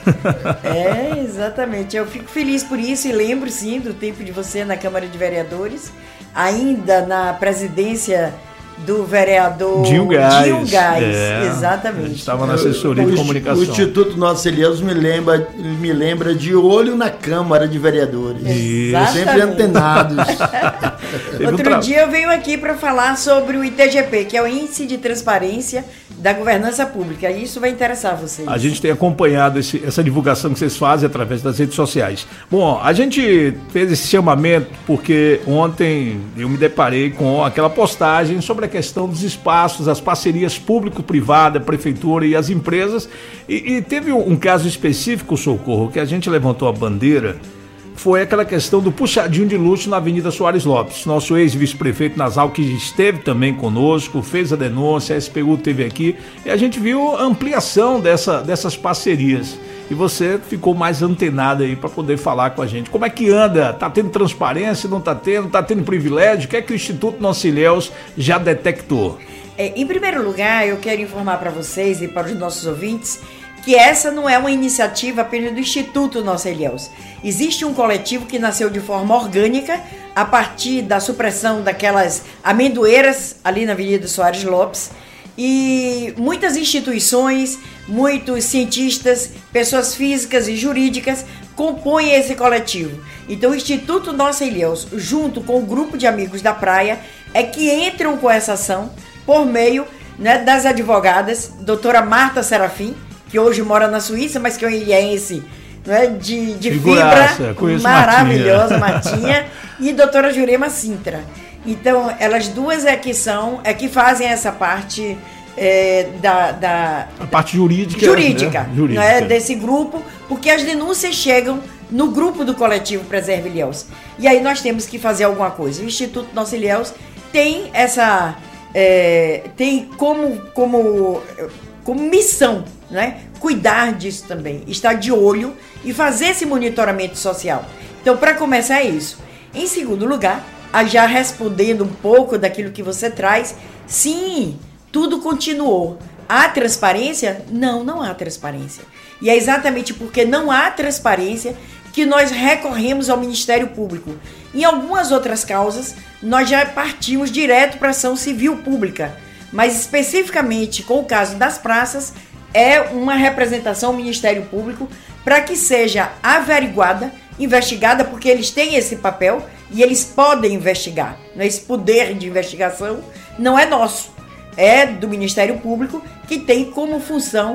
Speaker 12: É, exatamente. Eu fico feliz por isso e lembro, sim, do tempo de você na Câmara de Vereadores, ainda na presidência do vereador Dinho Gás, exatamente.
Speaker 4: Estava na assessoria de comunicação.
Speaker 2: O Instituto Nossa Ilhéus me lembra de olho na Câmara de Vereadores.
Speaker 12: Exatamente.
Speaker 2: Sempre antenados.
Speaker 12: Outro dia eu venho aqui para falar sobre o ITGP, que é o Índice de Transparência da Governança Pública. Isso vai interessar vocês.
Speaker 4: A gente tem acompanhado essa divulgação que vocês fazem através das redes sociais. Bom, a gente fez esse chamamento porque ontem eu me deparei com aquela postagem sobre a questão dos espaços, as parcerias público-privada, prefeitura e as empresas. E teve um caso específico, Socorro, que a gente levantou a bandeira, foi aquela questão do puxadinho de luxo na Avenida Soares Lopes. Nosso ex-vice-prefeito Nasal, que esteve também conosco, fez a denúncia, a SPU esteve aqui, e a gente viu a ampliação dessas parcerias. E você ficou mais antenado aí para poder falar com a gente. Como é que anda? Tá tendo transparência? Não tá tendo? Tá tendo privilégio? O que é que o Instituto Nossa Ilhéus já detectou?
Speaker 12: Em primeiro lugar, eu quero informar para vocês e para os nossos ouvintes que essa não é uma iniciativa apenas do Instituto Nossa Ilhéus. Existe um coletivo que nasceu de forma orgânica a partir da supressão daquelas amendoeiras ali na Avenida Soares Lopes, e muitas instituições, muitos cientistas, pessoas físicas e jurídicas compõem esse coletivo. Então o Instituto Nossa Ilhéus, junto com o grupo de amigos da praia, é que entram com essa ação por meio, né, das advogadas, doutora Marta Serafim, que hoje mora na Suíça, mas que é um ilhéense, né, de fibra maravilhosa, Martinha, e doutora Jurema Sintra. Então, elas duas é que fazem essa parte
Speaker 4: a parte jurídica, né?
Speaker 12: Não é, desse grupo, porque as denúncias chegam no grupo do coletivo Preserve Ilhéus. E aí nós temos que fazer alguma coisa. O Instituto Nossa Ilhéus tem essa tem como missão, né, cuidar disso também, estar de olho e fazer esse monitoramento social. Então, para começar, é isso. Em segundo lugar, já respondendo um pouco daquilo que você traz, sim, tudo continuou. Há transparência? Não há transparência. E é exatamente porque não há transparência que nós recorremos ao Ministério Público. Em algumas outras causas, nós já partimos direto para ação civil pública, mas especificamente com o caso das praças, é uma representação ao Ministério Público para que seja averiguada, investigada, porque eles têm esse papel e eles podem investigar. Esse poder de investigação não é nosso, é do Ministério Público, que tem como função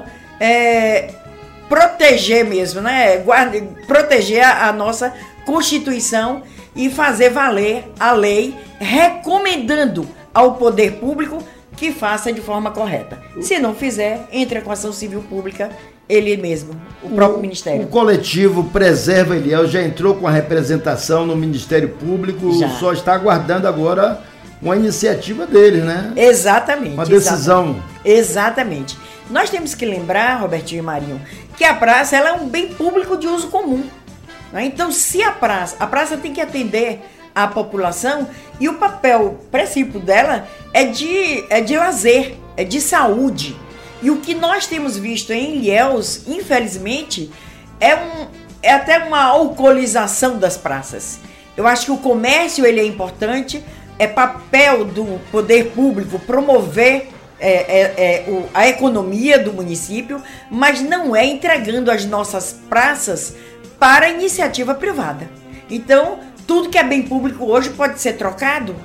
Speaker 12: proteger mesmo, né? Proteger a nossa Constituição e fazer valer a lei, recomendando ao poder público que faça de forma correta. Se não fizer, entra com ação civil pública ele mesmo, o próprio Ministério.
Speaker 2: O coletivo Preserva Ilhéus já entrou com a representação no Ministério Público, só está aguardando agora uma iniciativa deles, né?
Speaker 12: Exatamente.
Speaker 2: Uma decisão.
Speaker 12: Exatamente. Nós temos que lembrar, Robertinho e Marinho, que a praça ela é um bem público de uso comum. Né? Então, se a praça tem que atender a população e o papel princípio dela é de lazer, é de saúde. E o que nós temos visto em Ilhéus, infelizmente, é até uma alcoolização das praças. Eu acho que o comércio ele é importante, é papel do poder público promover a economia do município, mas não é entregando as nossas praças para a iniciativa privada. Então, tudo que é bem público hoje pode ser trocado.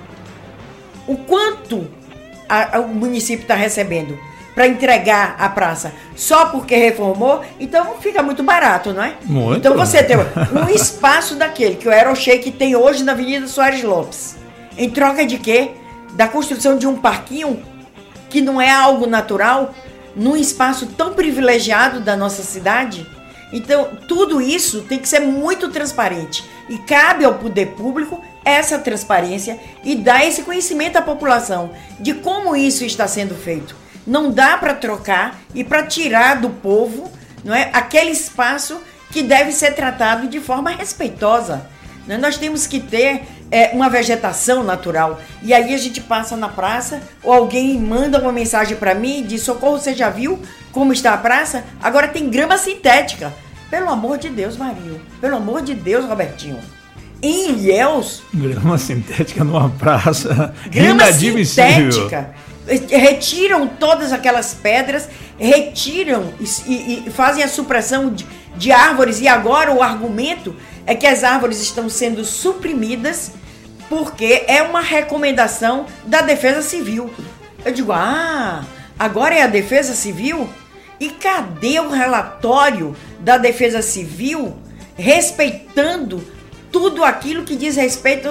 Speaker 12: O quanto o município está recebendo para entregar a praça só porque reformou, então fica muito barato, não é?
Speaker 4: Muito.
Speaker 12: Então você tem um espaço daquele que o Aeroshake tem hoje na Avenida Soares Lopes, em troca de quê? Da construção de um parquinho que não é algo natural, num espaço tão privilegiado da nossa cidade. Então, tudo isso tem que ser muito transparente e cabe ao poder público essa transparência e dar esse conhecimento à população de como isso está sendo feito. Não dá para trocar e para tirar do povo, não é, aquele espaço que deve ser tratado de forma respeitosa. Né? Nós temos que ter uma vegetação natural. E aí a gente passa na praça ou alguém manda uma mensagem para mim e diz: socorro, você já viu como está a praça? Agora tem grama sintética. Pelo amor de Deus, Marinho. Pelo amor de Deus, Robertinho. Em Ilhéus...
Speaker 4: Grama sintética numa praça.
Speaker 12: Grama sintética. Retiram todas aquelas pedras, retiram e fazem a supressão de árvores. E agora o argumento é que as árvores estão sendo suprimidas porque é uma recomendação da Defesa Civil. Eu digo, agora é a Defesa Civil? E cadê o relatório da Defesa Civil respeitando tudo aquilo que diz respeito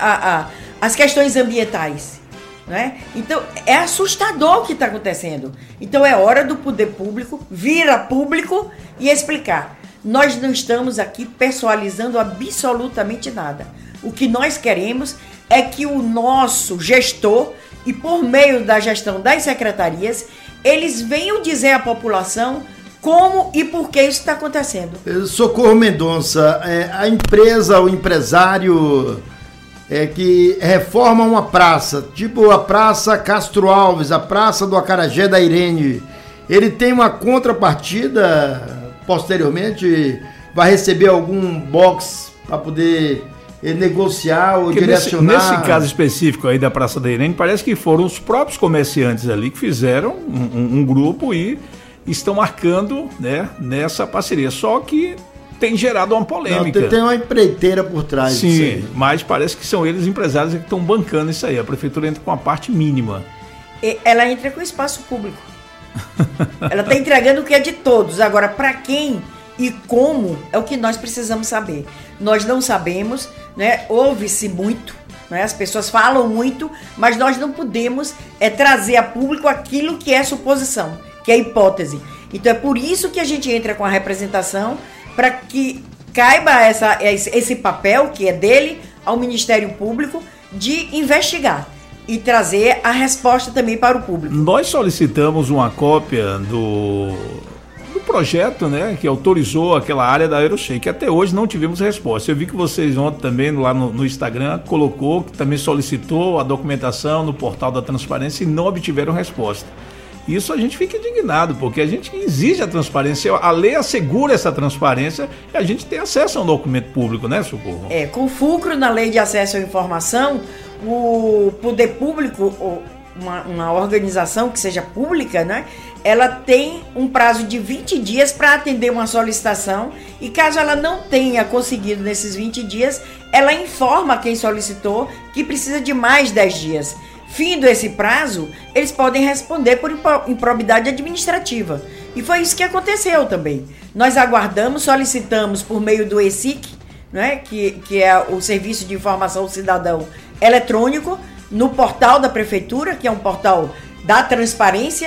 Speaker 12: às questões ambientais? Não é? Então, é assustador o que está acontecendo. Então, é hora do poder público vir a público e explicar. Nós não estamos aqui pessoalizando absolutamente nada. O que nós queremos é que o nosso gestor, e por meio da gestão das secretarias, eles venham dizer à população como e por que isso está acontecendo.
Speaker 2: Socorro Mendonça, a empresa, o empresário que reforma uma praça, tipo a Praça Castro Alves, a Praça do Acarajé da Irene, ele tem uma contrapartida, posteriormente vai receber algum box para poder negociar ou direcionar.
Speaker 4: Nesse caso específico aí da Praça da Irene, parece que foram os próprios comerciantes ali que fizeram um grupo e estão marcando, né, nessa parceria. Só que tem gerado uma polêmica.
Speaker 2: Não, tem uma empreiteira por trás.
Speaker 4: Sim, mas parece que são eles empresários que estão bancando isso aí. A prefeitura entra com a parte mínima.
Speaker 12: Ela entra com o espaço público. Ela está entregando o que é de todos. Agora, para quem e como é o que nós precisamos saber. Nós não sabemos, né? Ouve-se muito, né? As pessoas falam muito, mas nós não podemos trazer a público aquilo que é suposição, que é hipótese. Então é por isso que a gente entra com a representação, para que caiba esse papel que é dele ao Ministério Público de investigar e trazer a resposta também para o público.
Speaker 4: Nós solicitamos uma cópia do projeto, né, que autorizou aquela área da Aeroshake. Até hoje não tivemos resposta. Eu vi que vocês ontem também lá no Instagram colocou que também solicitou a documentação no portal da transparência e não obtiveram resposta. Isso a gente fica indignado, porque a gente exige a transparência, a lei assegura essa transparência e a gente tem acesso a um documento público, né, Socorro?
Speaker 12: Com fulcro na lei de acesso à informação, o poder público, uma organização que seja pública, né, ela tem um prazo de 20 dias para atender uma solicitação e caso ela não tenha conseguido nesses 20 dias, ela informa quem solicitou que precisa de mais 10 dias. Findo esse prazo, eles podem responder por improbidade administrativa. E foi isso que aconteceu também. Nós aguardamos, solicitamos por meio do ESIC, né, que é o Serviço de Informação ao Cidadão Eletrônico, no portal da Prefeitura, que é um portal da transparência,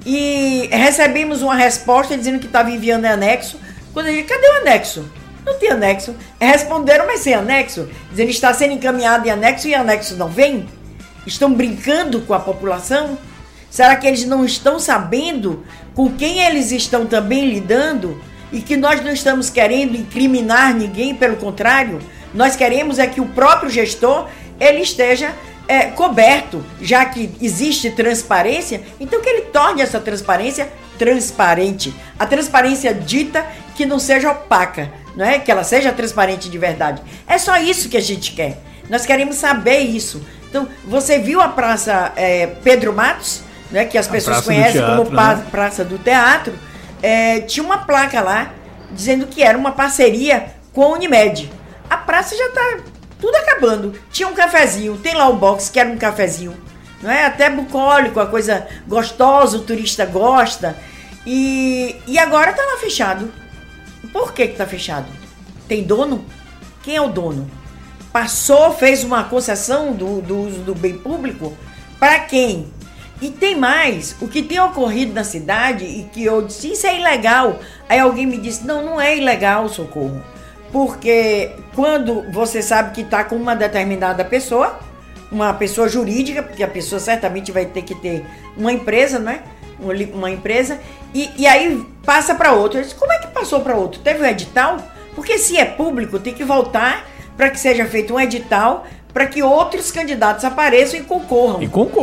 Speaker 12: e recebemos uma resposta dizendo que estava enviando anexo. Quando eu disse, cadê o anexo? Não tem anexo. Responderam, mas sem anexo. Dizendo que está sendo encaminhado em anexo e anexo não vem. Estão brincando com a população? Será que eles não estão sabendo com quem eles estão também lidando? E que nós não estamos querendo incriminar ninguém, pelo contrário, nós queremos é que o próprio gestor ele esteja coberto, já que existe transparência, então que ele torne essa transparência transparente. A transparência dita que não seja opaca, não é? Que ela seja transparente de verdade. É só isso que a gente quer. Nós queremos saber isso. Então, você viu a Praça Pedro Matos, né, que as pessoas conhecem como Praça do Teatro, tinha uma placa lá dizendo que era uma parceria com a Unimed. A praça já está tudo acabando. Tinha um cafezinho, tem lá o box que era um cafezinho, não é? Até bucólico, a coisa gostosa, o turista gosta. E agora está lá fechado. Por que está fechado? Tem dono? Quem é o dono? Fez uma concessão do uso do bem público? Para quem? E tem mais, o que tem ocorrido na cidade e que eu disse, isso é ilegal. Aí alguém me disse, não é ilegal, Socorro. Porque quando você sabe que está com uma determinada pessoa, uma pessoa jurídica, porque a pessoa certamente vai ter que ter uma empresa, né? Uma empresa, e aí passa para outro. Eu disse, como é que passou para outro? Teve um edital? Porque se é público, tem que voltar para que seja feito um edital para que outros candidatos apareçam e concorram.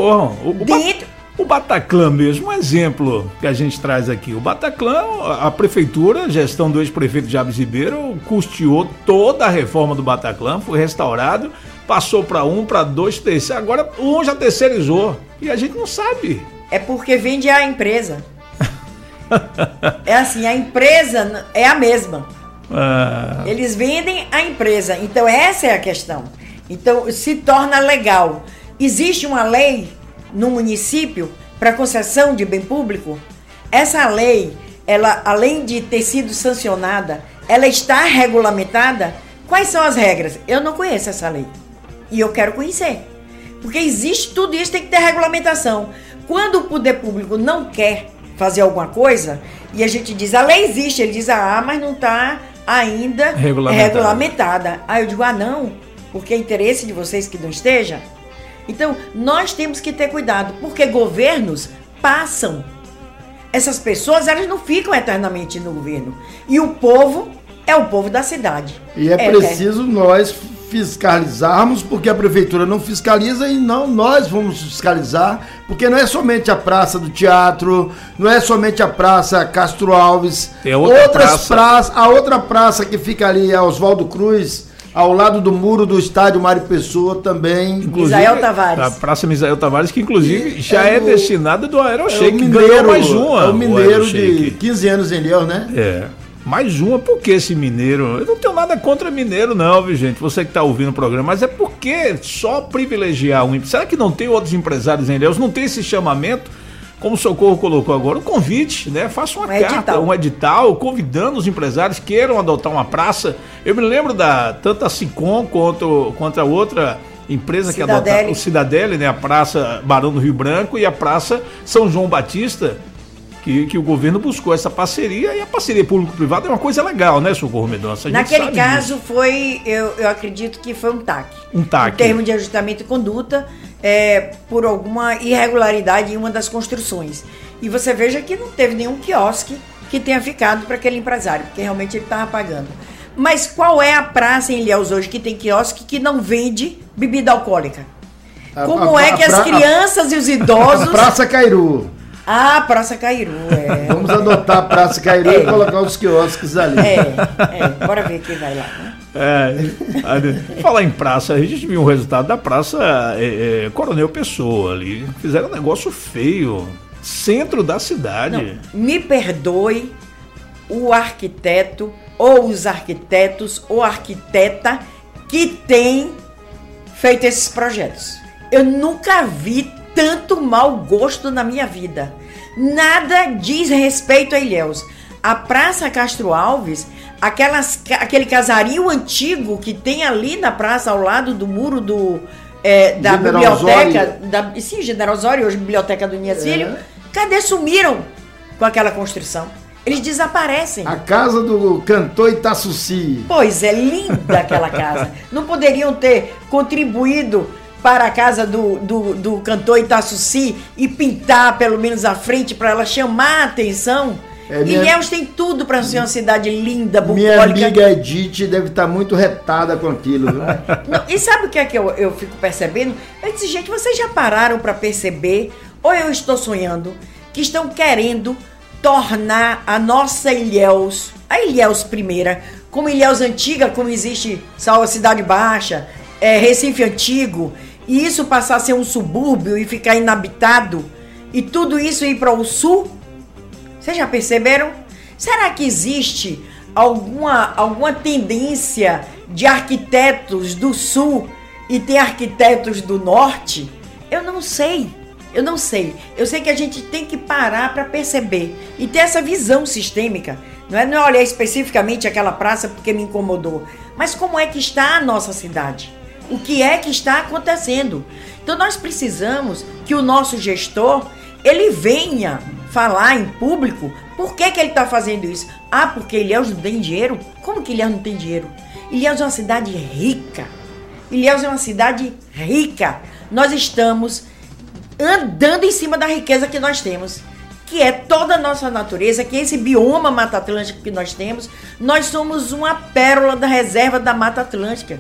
Speaker 4: O Bataclan mesmo, um exemplo que a gente traz aqui. O Bataclan, a prefeitura, a gestão do ex-prefeito Jabes Ribeiro, custeou toda a reforma do Bataclan, foi restaurado, passou para para dois, terceiros. Agora um já terceirizou e a gente não sabe.
Speaker 12: É porque vende a empresa. É assim, a empresa é a mesma. Eles vendem a empresa. Então essa é a questão. Então se torna legal. Existe uma lei no município para concessão de bem público? Essa lei, ela, além de ter sido sancionada, ela está regulamentada? Quais são as regras? Eu não conheço essa lei. E eu quero conhecer. Porque existe tudo isso, tem que ter regulamentação. Quando o poder público não quer fazer alguma coisa, e a gente diz, a lei existe, ele diz, mas não está ainda regulamentada. Aí eu digo, não, porque é interesse de vocês que não esteja. Então, nós temos que ter cuidado, porque governos passam. Essas pessoas, elas não ficam eternamente no governo. E o povo é o povo da cidade.
Speaker 2: E é preciso nós fiscalizarmos, porque a prefeitura não fiscaliza e não nós vamos fiscalizar, porque não é somente a Praça do Teatro, não é somente a Praça Castro Alves,
Speaker 4: tem outras praças.
Speaker 2: A outra praça que fica ali, a Oswaldo Cruz, ao lado do muro do estádio Mário Pessoa também.
Speaker 12: Misael Tavares.
Speaker 4: A Praça Misael Tavares, que inclusive já é destinada do Aeroshake,
Speaker 2: que ganhou mais uma. É o mineiro de 15 anos em Ilhéus, né?
Speaker 4: Mais uma, por que esse mineiro? Eu não tenho nada contra mineiro não, viu gente? Você que está ouvindo o programa, mas é porque só privilegiar um... Será que não tem outros empresários em Ilhéus? Não tem esse chamamento? Como o Socorro colocou agora, um convite, né? Faça uma carta, um edital, convidando os empresários que queiram adotar uma praça. Eu me lembro tanto a Sicom quanto a outra empresa que adotou o Cidadele, né? A Praça Barão do Rio Branco e a Praça São João Batista, que o governo buscou essa parceria, e a parceria público-privada é uma coisa legal, né, Socorro Mendonça?
Speaker 12: Naquele caso foi, eu acredito que foi um TAC.
Speaker 4: Um
Speaker 12: termo de ajustamento de conduta, por alguma irregularidade em uma das construções. E você veja que não teve nenhum quiosque que tenha ficado para aquele empresário, porque realmente ele estava pagando. Mas qual é a praça em Ilhéus hoje que tem quiosque que não vende bebida alcoólica? Como é que as crianças e os idosos...
Speaker 2: A Praça Cairu.
Speaker 12: Ah, Praça Cairu, é.
Speaker 2: Vamos adotar a Praça Cairu e colocar os quiosques ali.
Speaker 12: Bora ver quem vai lá, né?
Speaker 4: Falar em praça, a gente viu o resultado da Praça Coronel Pessoa ali. Fizeram um negócio feio. Centro da cidade.
Speaker 12: Não, me perdoe o arquiteto, ou os arquitetos, ou arquiteta que tem feito esses projetos. Eu nunca vi tanto mau gosto na minha vida. Nada diz respeito a Ilhéus. A Praça Castro Alves, aquele casario antigo que tem ali na praça, ao lado do muro da biblioteca. Sim, General Osório, hoje Biblioteca do Nias Filho. Cadê? Sumiram com aquela construção. Eles desaparecem.
Speaker 2: A casa do cantor Itaçuci.
Speaker 12: Pois é, linda aquela casa. Não poderiam ter contribuído para a casa do cantor Itaçuci e pintar pelo menos a frente para ela chamar a atenção? Ilhéus tem tudo para ser uma cidade linda, bucólica.
Speaker 2: Minha amiga Edith deve estar muito retada com aquilo, viu?
Speaker 12: Não, e sabe o que é que eu fico percebendo? Eu disse, gente, vocês já pararam para perceber, ou eu estou sonhando, que estão querendo tornar a nossa Ilhéus, a Ilhéus primeira, como Ilhéus antiga, como existe Salva Cidade Baixa, Recife Antigo, e isso passar a ser um subúrbio e ficar inabitado, e tudo isso ir para o sul? Vocês já perceberam? Será que existe alguma tendência de arquitetos do sul e tem arquitetos do norte? Eu não sei. Eu sei que a gente tem que parar para perceber e ter essa visão sistêmica. Não é olhar especificamente aquela praça porque me incomodou, mas como é que está a nossa cidade? O que é que está acontecendo? Então nós precisamos que o nosso gestor, ele venha falar em público por que ele está fazendo isso. Ah, porque Ilhéus não tem dinheiro? Como que Ilhéus não tem dinheiro? Ilhéus é uma cidade rica. Ilhéus é uma cidade rica. Nós estamos andando em cima da riqueza que nós temos, que é toda a nossa natureza, que é esse bioma Mata Atlântica que nós temos. Nós somos uma pérola da reserva da Mata Atlântica.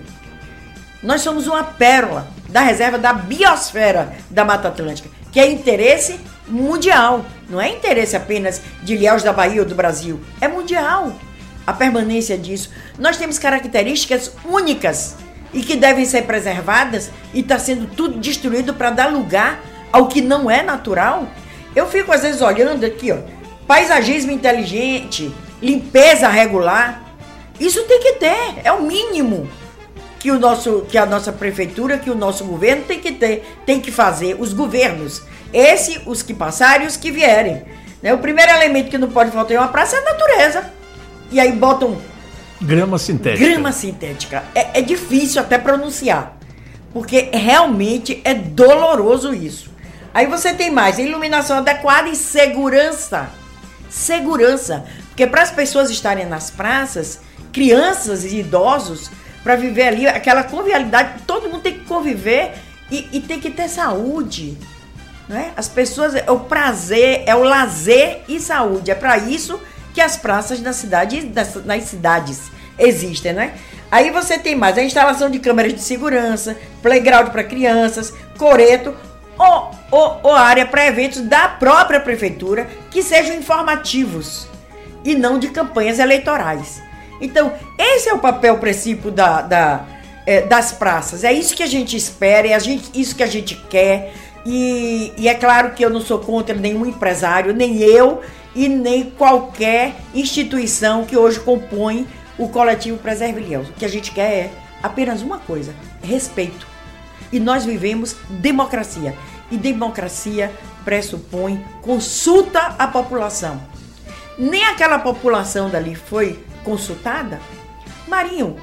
Speaker 12: Nós somos uma pérola da reserva da biosfera da Mata Atlântica, que é interesse mundial. Não é interesse apenas de Ilhéus da Bahia ou do Brasil. É mundial a permanência disso. Nós temos características únicas e que devem ser preservadas, e está sendo tudo destruído para dar lugar ao que não é natural. Eu fico às vezes olhando aqui, paisagismo inteligente, limpeza regular. Isso tem que ter, é o mínimo que a nossa prefeitura, que o nosso governo tem que ter, tem que fazer, os governos. Os que passarem e os que vierem. Né? O primeiro elemento que não pode faltar em uma praça é a natureza. E aí botam
Speaker 4: grama sintética.
Speaker 12: Grama sintética. É difícil até pronunciar, porque realmente é doloroso isso. Aí você tem mais iluminação adequada e segurança. Segurança. Porque para as pessoas estarem nas praças, crianças e idosos, para viver ali aquela convivialidade, todo mundo tem que conviver e tem que ter saúde. Não é? As pessoas, é o prazer, é o lazer e saúde. É para isso que as praças nas cidades existem, né? Aí você tem mais a instalação de câmeras de segurança, playground para crianças, coreto, ou área para eventos da própria prefeitura que sejam informativos e não de campanhas eleitorais. Então, esse é o papel princípio das praças. É isso que a gente espera, isso que a gente quer. E é claro que eu não sou contra nenhum empresário, nem eu e nem qualquer instituição que hoje compõe o coletivo Preserve Ilhéus. O que a gente quer é apenas uma coisa: respeito. E nós vivemos democracia. E democracia pressupõe consulta à população. Nem aquela população dali foi consultada. Marinho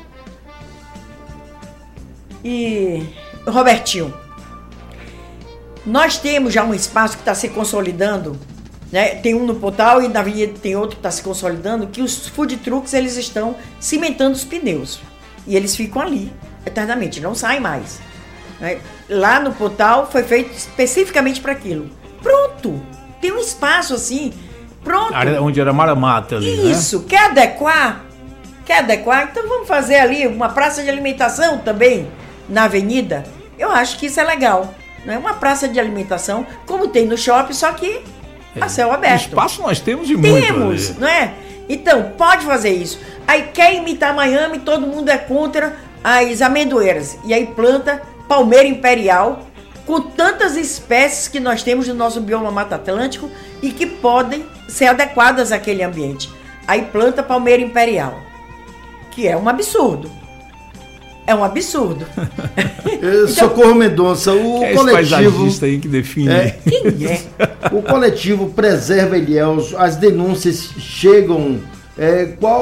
Speaker 12: e Robertinho, nós temos já um espaço que está se consolidando, né? Tem um no Pontal e na avenida tem outro que está se consolidando, que os food trucks, eles estão cimentando os pneus. E eles ficam ali eternamente, não saem mais. Né? Lá no Pontal foi feito especificamente para aquilo. Pronto! Tem um espaço assim, pronto.
Speaker 4: Onde era mata ali,
Speaker 12: isso, né? Quer adequar? Então vamos fazer ali uma praça de alimentação também na avenida. Eu acho que isso é legal. Não é uma praça de alimentação como tem no shopping, só que a céu aberto.
Speaker 4: Espaço nós temos e muito.
Speaker 12: Temos, não é? Então, pode fazer isso. Aí quer imitar Miami, todo mundo é contra as amendoeiras. E aí planta palmeira imperial, com tantas espécies que nós temos no nosso bioma Mata Atlântico e que podem ser adequadas àquele ambiente. Aí planta palmeira imperial, que é um absurdo. É um absurdo.
Speaker 2: Então, Socorro Mendonça, o
Speaker 4: é
Speaker 2: coletivo...
Speaker 4: esse aí que define.
Speaker 12: Quem é?
Speaker 2: O coletivo Preserva Ilhéus, as denúncias chegam... qual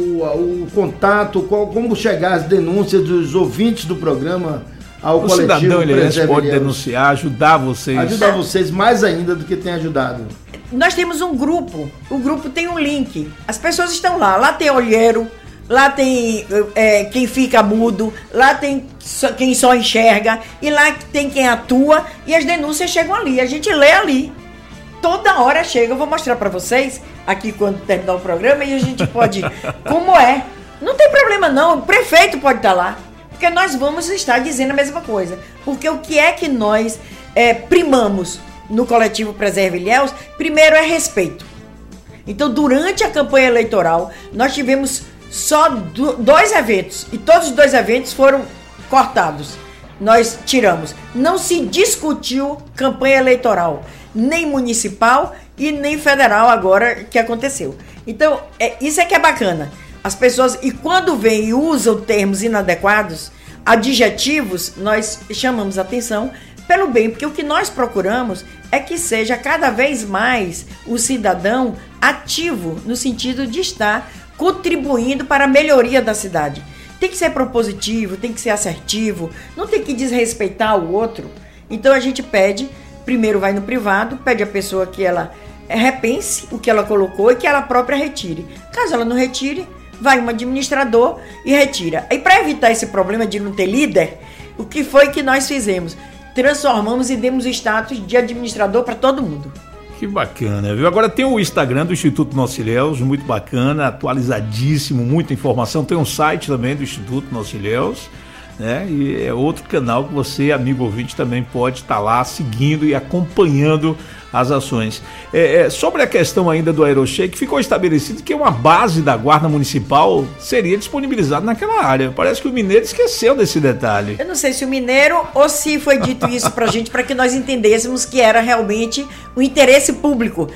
Speaker 2: o contato, como chegar as denúncias dos ouvintes do programa ao coletivo
Speaker 4: cidadão ilhéense pode
Speaker 2: Ilhéus?
Speaker 4: Denunciar, ajudar vocês.
Speaker 2: Ajudar vocês mais ainda do que tem ajudado.
Speaker 12: Nós temos um grupo, o grupo tem um link, as pessoas estão lá tem olheiro, lá tem quem fica mudo, lá tem quem só enxerga, e lá tem quem atua, e as denúncias chegam ali, a gente lê ali. Toda hora chega, eu vou mostrar pra vocês aqui quando terminar o programa e a gente pode, como é. Não tem problema não, o prefeito pode estar lá, porque nós vamos estar dizendo a mesma coisa. Porque o que é que nós primamos no coletivo Preserva Ilhéus? Primeiro é respeito. Então, durante a campanha eleitoral, nós tivemos só 2 eventos, e todos os 2 eventos foram cortados. Nós tiramos. Não se discutiu campanha eleitoral, nem municipal e nem federal agora que aconteceu. Então, isso é que é bacana. As pessoas, e quando vêm e usam termos inadequados, adjetivos, nós chamamos atenção pelo bem, porque o que nós procuramos é que seja cada vez mais o cidadão ativo, no sentido de estar contribuindo para a melhoria da cidade. Tem que ser propositivo, tem que ser assertivo, não tem que desrespeitar o outro. Então a gente pede, primeiro vai no privado, pede a pessoa que ela repense o que ela colocou e que ela própria retire. Caso ela não retire, vai um administrador e retira. E para evitar esse problema de não ter líder, o que foi que nós fizemos? Transformamos e demos o status de administrador para todo mundo.
Speaker 4: Que bacana, viu? Agora tem o Instagram do Instituto Nossos Ilhéus, muito bacana, atualizadíssimo, muita informação. Tem um site também do Instituto Nossos Ilhéus, né? E é outro canal que você, amigo ouvinte, também pode estar lá seguindo e acompanhando as ações. Sobre a questão ainda do Aeroshake, ficou estabelecido que uma base da Guarda Municipal seria disponibilizada naquela área. Parece que o Mineiro esqueceu desse detalhe.
Speaker 12: Eu não sei se o Mineiro ou se foi dito isso pra gente, para que nós entendêssemos que era realmente o interesse público.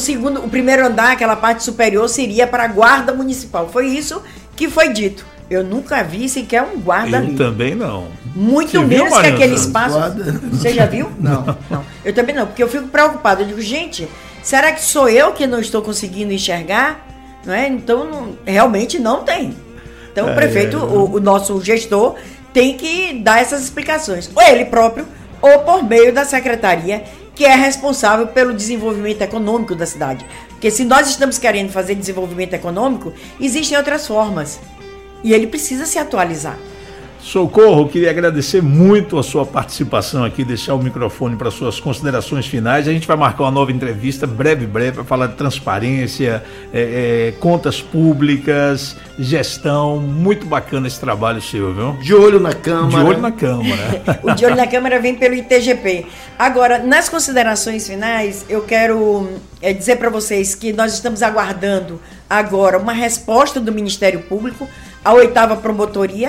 Speaker 12: O primeiro andar, aquela parte superior, seria para a Guarda Municipal. Foi isso que foi dito. Eu nunca vi sequer um guarda ali.
Speaker 4: Eu também não.
Speaker 12: Muito menos que aquele espaço. Você já viu?
Speaker 2: Não.
Speaker 12: Eu também não, porque eu fico preocupado. Eu digo, gente, será que sou eu que não estou conseguindo enxergar? Não é? Então, realmente não tem. Então, o prefeito, o nosso gestor, tem que dar essas explicações. Ou ele próprio, ou por meio da secretaria, que é responsável pelo desenvolvimento econômico da cidade. Porque se nós estamos querendo fazer desenvolvimento econômico, existem outras formas. E ele precisa se atualizar.
Speaker 4: Socorro, queria agradecer muito a sua participação aqui, deixar o microfone para suas considerações finais. A gente vai marcar uma nova entrevista, breve, para falar de transparência, contas públicas, gestão. Muito bacana esse trabalho seu, viu?
Speaker 2: De olho na Câmara.
Speaker 4: De olho na Câmara.
Speaker 12: O de olho na Câmara vem pelo ITGP. Agora, nas considerações finais, eu quero dizer para vocês que nós estamos aguardando agora uma resposta do Ministério Público, a 8ª Promotoria,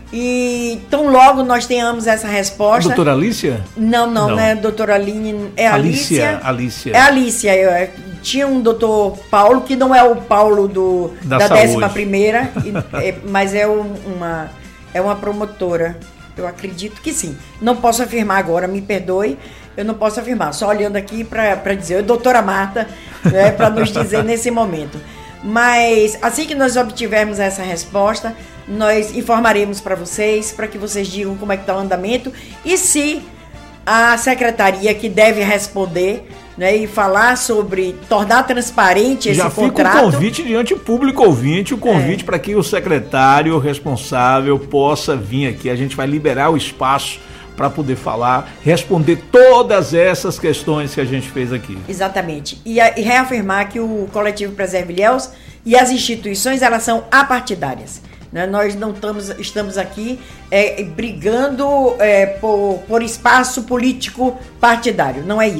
Speaker 12: e tão logo nós tenhamos essa resposta...
Speaker 4: Doutora Alícia?
Speaker 12: Não é doutora Aline, é Alícia.
Speaker 4: Alicia.
Speaker 12: É Alícia. Tinha um doutor Paulo, que não é o Paulo da 11ª, mas é uma promotora. Eu acredito que sim. Não posso afirmar agora, me perdoe, eu não posso afirmar. Só olhando aqui para dizer, doutora Marta, para nos dizer nesse momento. Mas assim que nós obtivermos essa resposta, nós informaremos para vocês, para que vocês digam como é que está o andamento e se a secretaria que deve responder, né, e falar sobre tornar transparente esse contrato.
Speaker 4: Já fica o convite diante do público ouvinte, o convite para que o secretário responsável possa vir aqui. A gente vai liberar o espaço para poder falar, responder todas essas questões que a gente fez aqui.
Speaker 12: Exatamente. E reafirmar que o coletivo Preserva Ilhéus e as instituições, elas são apartidárias. Né? Nós não estamos aqui brigando por espaço político partidário. Não é isso.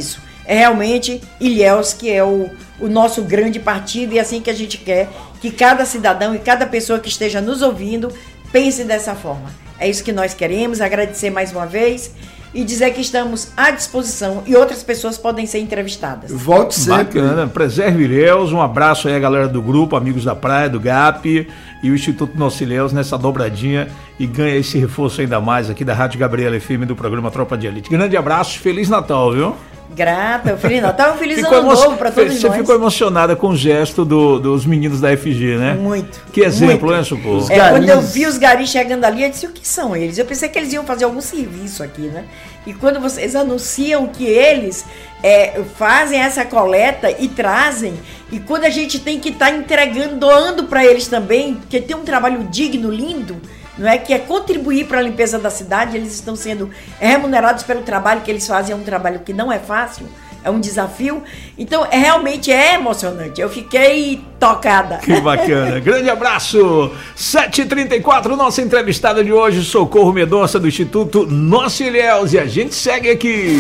Speaker 12: é realmente Ilhéus, que é o nosso grande partido, e assim que a gente quer que cada cidadão e cada pessoa que esteja nos ouvindo pense dessa forma. É isso que nós queremos, agradecer mais uma vez e dizer que estamos à disposição e outras pessoas podem ser entrevistadas.
Speaker 2: Volte sempre.
Speaker 4: Bacana, preserve Ilhéus, um abraço aí a galera do grupo, Amigos da Praia, do GAP e o Instituto Nosso Ilhéus nessa dobradinha e ganha esse reforço ainda mais aqui da Rádio Gabriela FM do programa Tropa de Elite. Grande abraço, Feliz Natal, viu?
Speaker 12: Grata, Feliz Natal, um feliz ano novo para todos nós.
Speaker 4: Você ficou emocionada com o gesto dos meninos da FG, né?
Speaker 12: Muito.
Speaker 4: Que exemplo, né, Socorro?
Speaker 12: Quando eu vi os garis chegando ali, eu disse, o que são eles? Eu pensei que eles iam fazer algum serviço aqui, né? E quando vocês anunciam que eles fazem essa coleta e trazem, e quando a gente tem que estar entregando, doando para eles também, porque tem um trabalho digno, lindo, não é, que é contribuir para a limpeza da cidade, eles estão sendo remunerados pelo trabalho que eles fazem, é um trabalho que não é fácil, é um desafio, então realmente é emocionante, eu fiquei tocada.
Speaker 4: Que bacana, grande abraço, 7h34, nossa entrevistada de hoje, Socorro Mendonça do Instituto Nosso Ilhéus, e a gente segue aqui.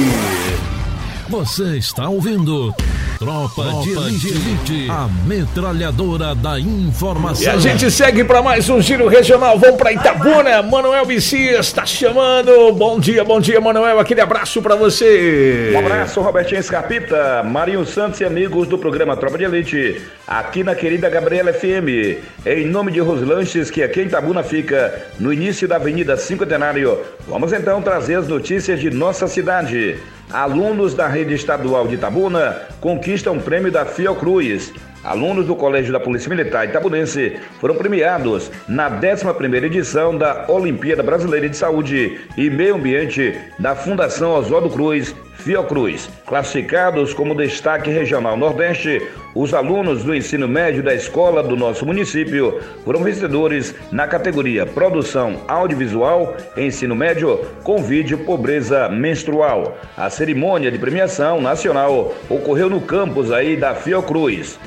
Speaker 1: Você está ouvindo Tropa de Elite, a metralhadora da informação.
Speaker 4: E a gente segue para mais um giro regional. Vamos para Itabuna. Manuel Messias está chamando. Bom dia, Manuel. Aquele abraço para você.
Speaker 13: Um abraço, Robertinho Escarpita, Marinho Santos e amigos do programa Tropa de Elite, aqui na querida Gabriela FM. Em nome de Roslanches, que aqui em Itabuna fica no início da Avenida Cinquentenário. Vamos então trazer as notícias de nossa cidade. Alunos da rede estadual de Itabuna conquistam o prêmio da Fiocruz. Alunos do Colégio da Polícia Militar Itabunense foram premiados na 11ª edição da Olimpíada Brasileira de Saúde e Meio Ambiente da Fundação Oswaldo Cruz, Fiocruz. Classificados como destaque regional Nordeste, os alunos do ensino médio da escola do nosso município foram vencedores na categoria Produção Audiovisual, Ensino Médio, com vídeo Pobreza Menstrual. A cerimônia de premiação nacional ocorreu no campus aí da Fiocruz,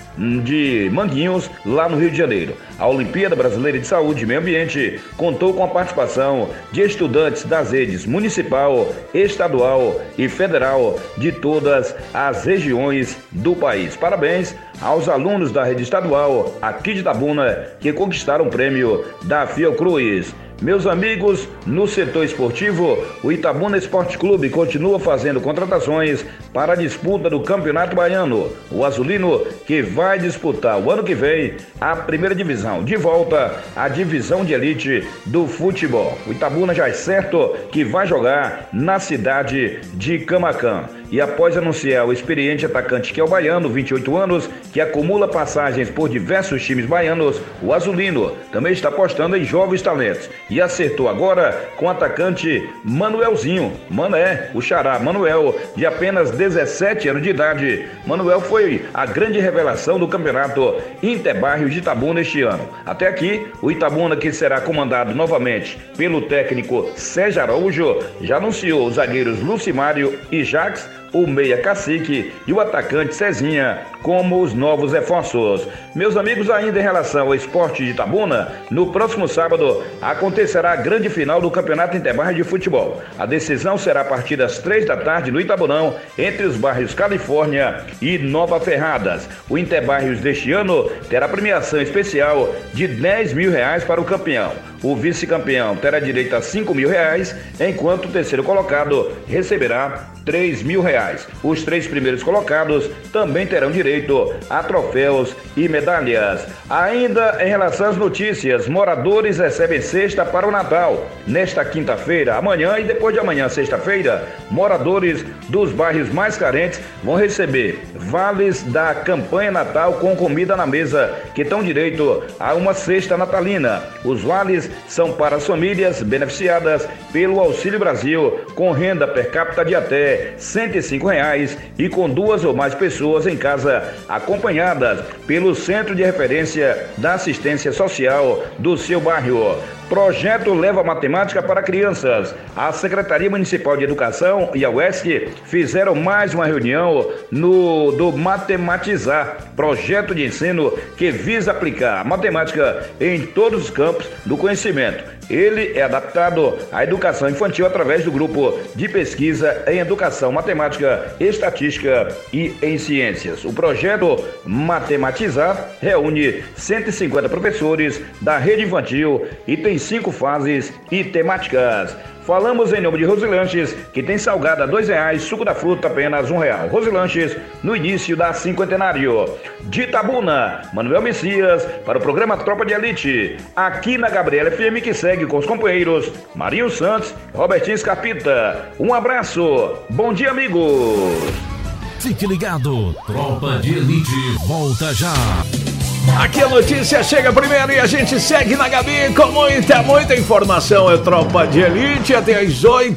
Speaker 13: de Manguinhos, lá no Rio de Janeiro. A Olimpíada Brasileira de Saúde e Meio Ambiente contou com a participação de estudantes das redes municipal, estadual e federal de todas as regiões do país. Parabéns aos alunos da rede estadual aqui de Itabuna que conquistaram o prêmio da Fiocruz. Meus amigos, no setor esportivo, o Itabuna Esporte Clube continua fazendo contratações para a disputa do Campeonato Baiano. O azulino, que vai disputar o ano que vem a primeira divisão, de volta à divisão de elite do futebol. O Itabuna já é certo que vai jogar na cidade de Camaquã. E após anunciar o experiente atacante que é o baiano, 28 anos, que acumula passagens por diversos times baianos, o azulino também está apostando em jovens talentos. E acertou agora com o atacante Manuelzinho, Mané, o xará Manuel, de apenas 17 anos de idade. Manuel foi a grande revelação do campeonato Interbairros de Itabuna este ano. Até aqui, o Itabuna, que será comandado novamente pelo técnico Sérgio Araújo, já anunciou os zagueiros Lucimário e Jax, o meia Cacique e o atacante Cezinha como os novos reforços. Meus amigos, ainda em relação ao esporte de Itabuna, no próximo sábado acontecerá a grande final do Campeonato Interbairros de Futebol. A decisão será a partir das 3 da tarde no Itabunão, entre os bairros Califórnia e Nova Ferradas. O Interbairros deste ano terá premiação especial de R$10 mil para o campeão. O vice-campeão terá direito a R$5 mil, enquanto o terceiro colocado receberá R$3 mil. Os 3 primeiros colocados também terão direito a troféus e medalhas. Ainda em relação às notícias, moradores recebem cesta para o Natal. Nesta quinta-feira, amanhã e depois de amanhã, sexta-feira, moradores dos bairros mais carentes vão receber vales da campanha Natal com comida na mesa, que dão direito a uma cesta natalina. Os vales são para as famílias beneficiadas pelo Auxílio Brasil, com renda per capita de até R$105 e com 2 ou mais pessoas em casa, acompanhadas pelo Centro de Referência da Assistência Social do seu bairro. Projeto Leva Matemática para Crianças. A Secretaria Municipal de Educação e a UESC fizeram mais uma reunião do Matematizar, projeto de ensino que visa aplicar a matemática em todos os campos do conhecimento. Ele é adaptado à educação infantil através do grupo de pesquisa em educação, matemática, estatística e em ciências. O projeto Matematizar reúne 150 professores da rede infantil e tem 5 fases e temáticas. Falamos em nome de Rosilanches, que tem salgado a R$2, suco da fruta apenas R$1. Rosilanches, no início da cinquentenário. De Itabuna, Manuel Messias, para o programa Tropa de Elite. Aqui na Gabriela FM, que segue com os companheiros Marinho Santos e Robertinho Escarpita. Um abraço, bom dia, amigos.
Speaker 1: Fique ligado, Tropa de Elite volta já.
Speaker 4: Aqui a notícia chega primeiro e a gente segue na Gabi com muita informação. É Tropa de Elite até às 8.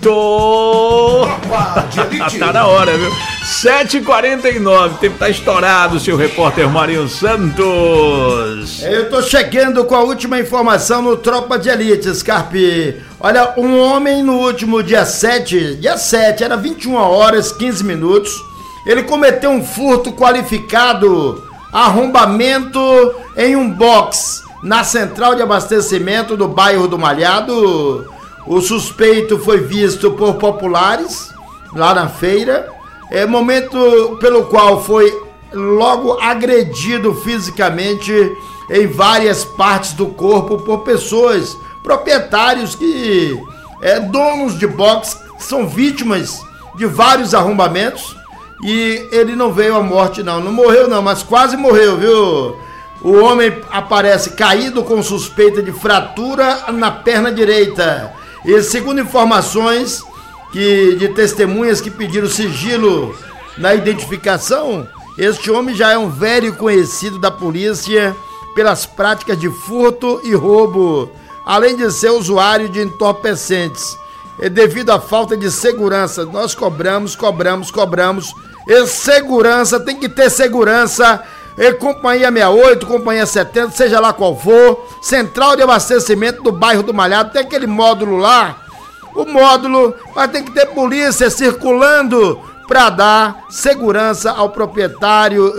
Speaker 4: Tropa de Elite. Tá na hora, viu? 7h49, o tempo tá estourado, seu repórter Marinho Santos.
Speaker 2: Eu tô chegando com a última informação no Tropa de Elite, Scarpi. Olha, um homem no último dia 7, era 21h15, ele cometeu um furto qualificado, arrombamento em um box na central de abastecimento do bairro do Malhado. O suspeito foi visto por populares lá na feira, momento pelo qual foi logo agredido fisicamente em várias partes do corpo por pessoas, proprietários que donos de box, são vítimas de vários arrombamentos. E ele não veio à morte não morreu não, mas quase morreu, viu? O homem aparece caído com suspeita de fratura na perna direita. E segundo informações de testemunhas que pediram sigilo na identificação, este homem já é um velho conhecido da polícia pelas práticas de furto e roubo, além de ser usuário de entorpecentes. E devido à falta de segurança, nós cobramos. E segurança, tem que ter segurança. E companhia 68, companhia 70, seja lá qual for, central de abastecimento do bairro do Malhado, tem aquele módulo lá. O módulo vai ter que ter polícia circulando para dar segurança ao proprietário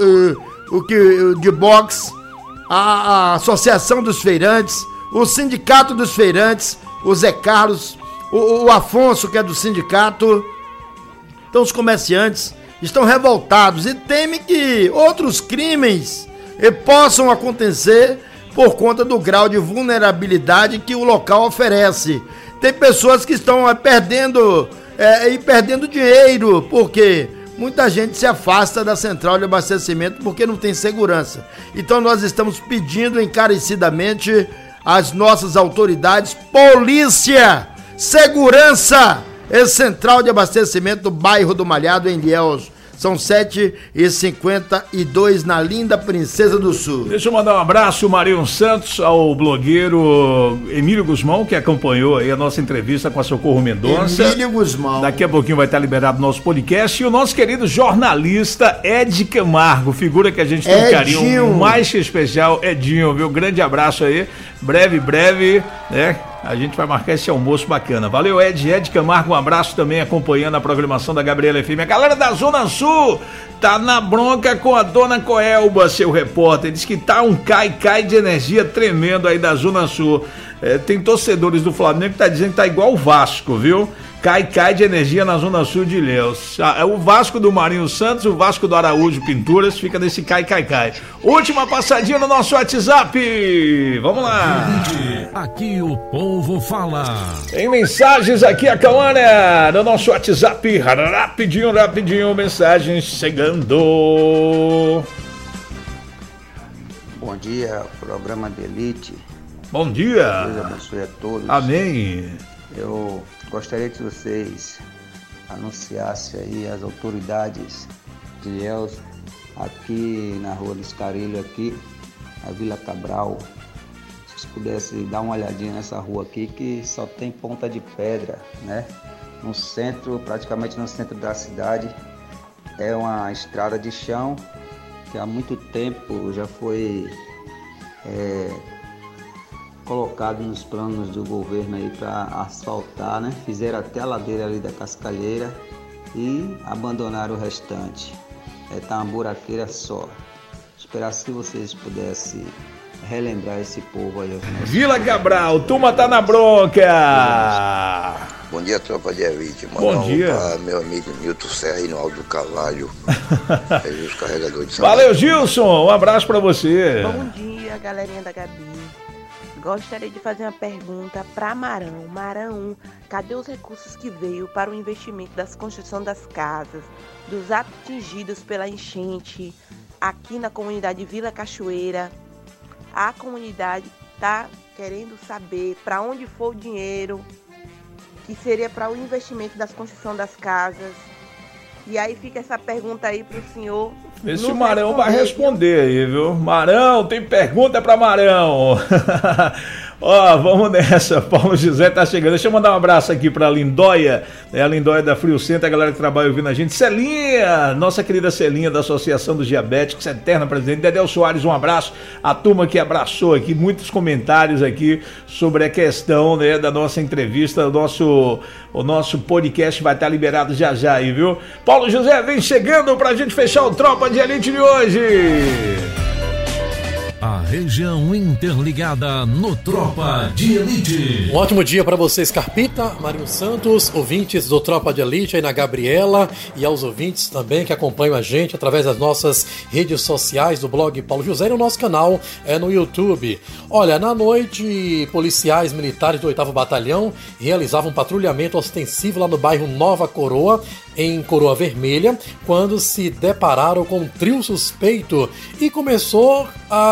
Speaker 2: de box, a Associação dos Feirantes, o Sindicato dos Feirantes, o Zé Carlos, o Afonso, que é do sindicato. Então os comerciantes estão revoltados e temem que outros crimes possam acontecer por conta do grau de vulnerabilidade que o local oferece. Tem pessoas que estão perdendo dinheiro, porque muita gente se afasta da central de abastecimento porque não tem segurança. Então nós estamos pedindo encarecidamente às nossas autoridades, polícia, segurança, central de abastecimento do bairro do Malhado, em Ilhéus. São 7h52 na linda Princesa do Sul.
Speaker 4: Deixa eu mandar um abraço, Marinho Santos, ao blogueiro Emílio Guzmão, que acompanhou aí a nossa entrevista com a Socorro Mendonça.
Speaker 2: Emílio Guzmão.
Speaker 4: Daqui a pouquinho vai estar liberado o nosso podcast. E o nosso querido jornalista Ed Camargo, figura que a gente tem um carinho mais que especial. Edinho, viu? Grande abraço aí. Breve, né? A gente vai marcar esse almoço bacana. Valeu, Ed Camargo, um abraço também acompanhando a programação da Gabriela FM. A galera da Zona Sul tá na bronca com a dona Coelba, seu repórter. Diz que tá um cai de energia tremendo aí da Zona Sul. Tem torcedores do Flamengo que tá dizendo que tá igual o Vasco, viu? Cai de energia na Zona Sul de Ilhéus. O Vasco do Marinho Santos, o Vasco do Araújo Pinturas, fica nesse cai. Última passadinha no nosso WhatsApp. Vamos lá.
Speaker 1: Aqui o povo fala.
Speaker 4: Tem mensagens aqui, a Cauana, no nosso WhatsApp. Rapidinho, mensagens chegando.
Speaker 14: Bom dia, programa de Elite.
Speaker 4: Bom dia.
Speaker 14: Deus abençoe a todos.
Speaker 4: Amém.
Speaker 14: Eu gostaria que vocês anunciassem aí as autoridades de Ilhéus, aqui na Rua do Escarilho, aqui na Vila Cabral. Se vocês pudessem dar uma olhadinha nessa rua aqui, que só tem ponta de pedra, né? No centro, praticamente no centro da cidade, é uma estrada de chão que há muito tempo já foi colocado nos planos do governo aí para asfaltar, né? Fizeram até a ladeira ali da Cascalheira e abandonaram o restante. Tá uma buraqueira só. Esperar se vocês pudessem relembrar esse povo aí.
Speaker 4: Vila Cabral, turma tá na bronca.
Speaker 15: Bom dia, tropa de elite.
Speaker 4: Bom dia.
Speaker 15: Para meu amigo Nilton Serra e no Aldo Carvalho. Aí os carregadores de São
Speaker 4: Valeu,
Speaker 15: Paulo.
Speaker 4: Gilson. Um abraço pra você.
Speaker 16: Bom dia, galerinha da Gabi. Gostaria de fazer uma pergunta para Marão. Marão, cadê os recursos que veio para o investimento das construção das casas, dos atingidos pela enchente aqui na comunidade Vila Cachoeira? A comunidade está querendo saber para onde foi o dinheiro que seria para o investimento das construção das casas. E aí fica essa pergunta aí pro senhor.
Speaker 4: Esse Marão vai responder aí, viu? Marão, tem pergunta pra Marão. Ó, vamos nessa. Paulo José tá chegando. Deixa eu mandar um abraço aqui pra Lindóia, a Lindóia da Frio Center, a galera que trabalha ouvindo a gente. Celinha, nossa querida Celinha da Associação dos Diabéticos, eterna presidente. Dedéu Soares, um abraço. A turma que abraçou aqui, muitos comentários aqui sobre a questão, né, da nossa entrevista. O nosso podcast vai estar liberado já já aí, viu? Paulo José, vem chegando pra gente fechar o Tropa de Elite de hoje.
Speaker 1: A região interligada no Tropa de Elite.
Speaker 17: Um ótimo dia para vocês, Carpita, Marinho Santos, ouvintes do Tropa de Elite aí na Gabriela, e aos ouvintes também que acompanham a gente através das nossas redes sociais do blog Paulo José e no nosso canal no YouTube. Olha, na noite, policiais militares do 8º Batalhão realizavam um patrulhamento ostensivo lá no bairro Nova Coroa, em Coroa Vermelha, quando se depararam com um trio suspeito e começou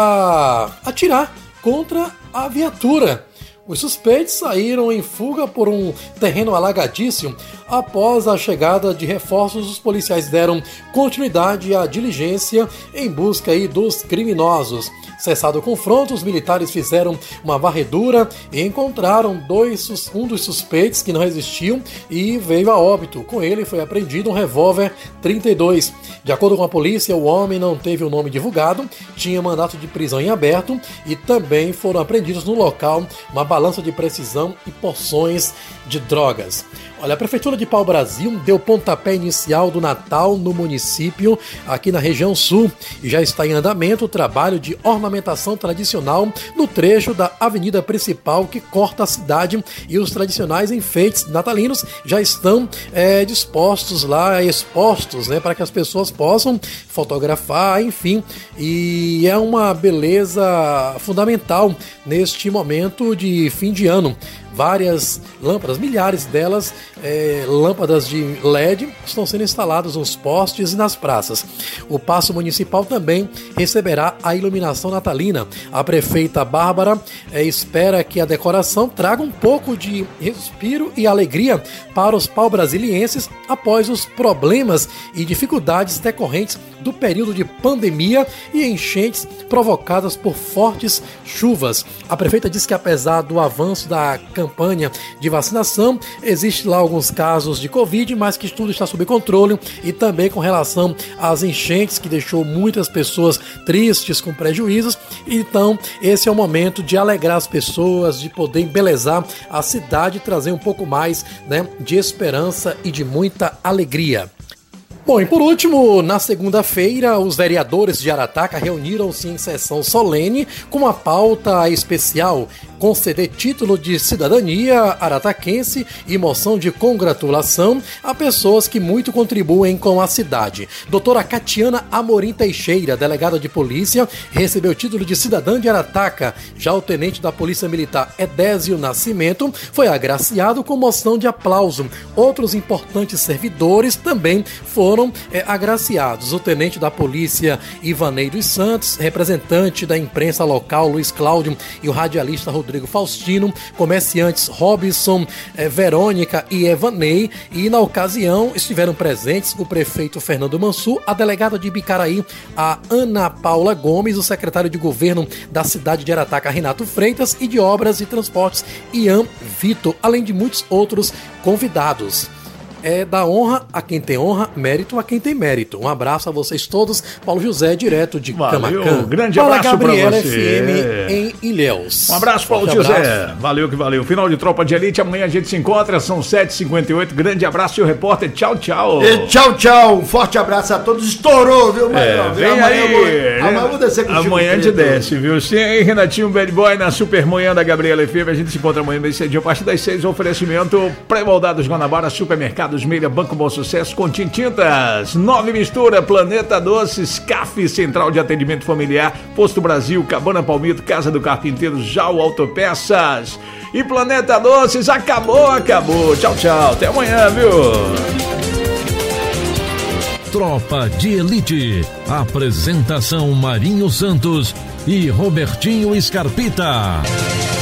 Speaker 17: a atirar contra a viatura. Os suspeitos saíram em fuga por um terreno alagadíssimo. Após a chegada de reforços, os policiais deram continuidade à diligência em busca aí dos criminosos. Cessado o confronto, os militares fizeram uma varredura e encontraram um dos suspeitos que não resistiu e veio a óbito. Com ele foi apreendido um revólver 32. De acordo com a polícia, o homem não teve o nome divulgado, tinha mandato de prisão em aberto e também foram apreendidos no local uma balança de precisão e porções de drogas. Olha, a Prefeitura de Pau-Brasil deu pontapé inicial do Natal no município, aqui na região sul, e já está em andamento o trabalho de ornamentação tradicional no trecho da avenida principal que corta a cidade, e os tradicionais enfeites natalinos já estão dispostos lá, expostos, né, para que as pessoas possam fotografar, enfim, e é uma beleza fundamental neste momento de fim de ano. Várias lâmpadas, milhares delas, lâmpadas de LED, estão sendo instaladas nos postes e nas praças. O Paço Municipal também receberá a iluminação natalina. A prefeita Bárbara espera que a decoração traga um pouco de respiro e alegria para os pau-brasilienses após os problemas e dificuldades decorrentes do período de pandemia e enchentes provocadas por fortes chuvas. A prefeita diz que apesar do avanço da campanha de vacinação, existe lá alguns casos de Covid, mas que tudo está sob controle, e também com relação às enchentes que deixou muitas pessoas tristes com prejuízos. Então esse é o momento de alegrar as pessoas, de poder embelezar a cidade e trazer um pouco mais, né, de esperança e de muita alegria. Bom, e por último, na segunda-feira, os vereadores de Arataca reuniram-se em sessão solene com uma pauta especial: conceder título de cidadania arataquense e moção de congratulação a pessoas que muito contribuem com a cidade. Doutora Catiana Amorim Teixeira, delegada de polícia, recebeu o título de cidadã de Arataca. Já o tenente da Polícia Militar Edésio Nascimento foi agraciado com moção de aplauso. Outros importantes servidores também foram agraciados. O tenente da polícia Ivanei dos Santos, representante da imprensa local Luiz Cláudio e o radialista Rodrigo Faustino, comerciantes Robson, Verônica e Evanei, e na ocasião estiveram presentes o prefeito Fernando Mansur, a delegada de Bicaraí, a Ana Paula Gomes, o secretário de governo da cidade de Arataca, Renato Freitas, e de Obras e Transportes, Ian Vitor, além de muitos outros convidados. é dar honra a quem tem honra, mérito a quem tem mérito. Um abraço a vocês todos. Paulo José, direto de Camacan.
Speaker 4: Grande abraço para você.
Speaker 17: FM em Ilhéus.
Speaker 4: Um abraço, Paulo José. Valeu que valeu. Final de Tropa de Elite. Amanhã a gente se encontra. São 7h58. Grande abraço, seu repórter. Tchau, tchau.
Speaker 2: E tchau, tchau. Um forte abraço a todos. Estourou, viu, Marinho?
Speaker 4: Vem
Speaker 2: amanhã
Speaker 4: aí.
Speaker 2: Amanhã eu vou descer com o
Speaker 4: Amanhã a gente desce, viu? Sim, Renatinho Bad Boy na Super Manhã da Gabriela FM. A gente se encontra amanhã bem cedinho. A partir das 6, oferecimento Pré-Moldados Guanabara, Supermercados Meira, Banco Bom Sucesso, Contini Tintas, Nove Mistura, Planeta Doces, CAF, Central de Atendimento Familiar, Posto Brasil, Cabana Palmito, Casa do Carpinteiro, Jau Autopeças e Planeta Doces. Acabou. Tchau, tchau. Até amanhã, viu?
Speaker 1: Tropa de Elite. Apresentação Marinho Santos e Robertinho Scarpita.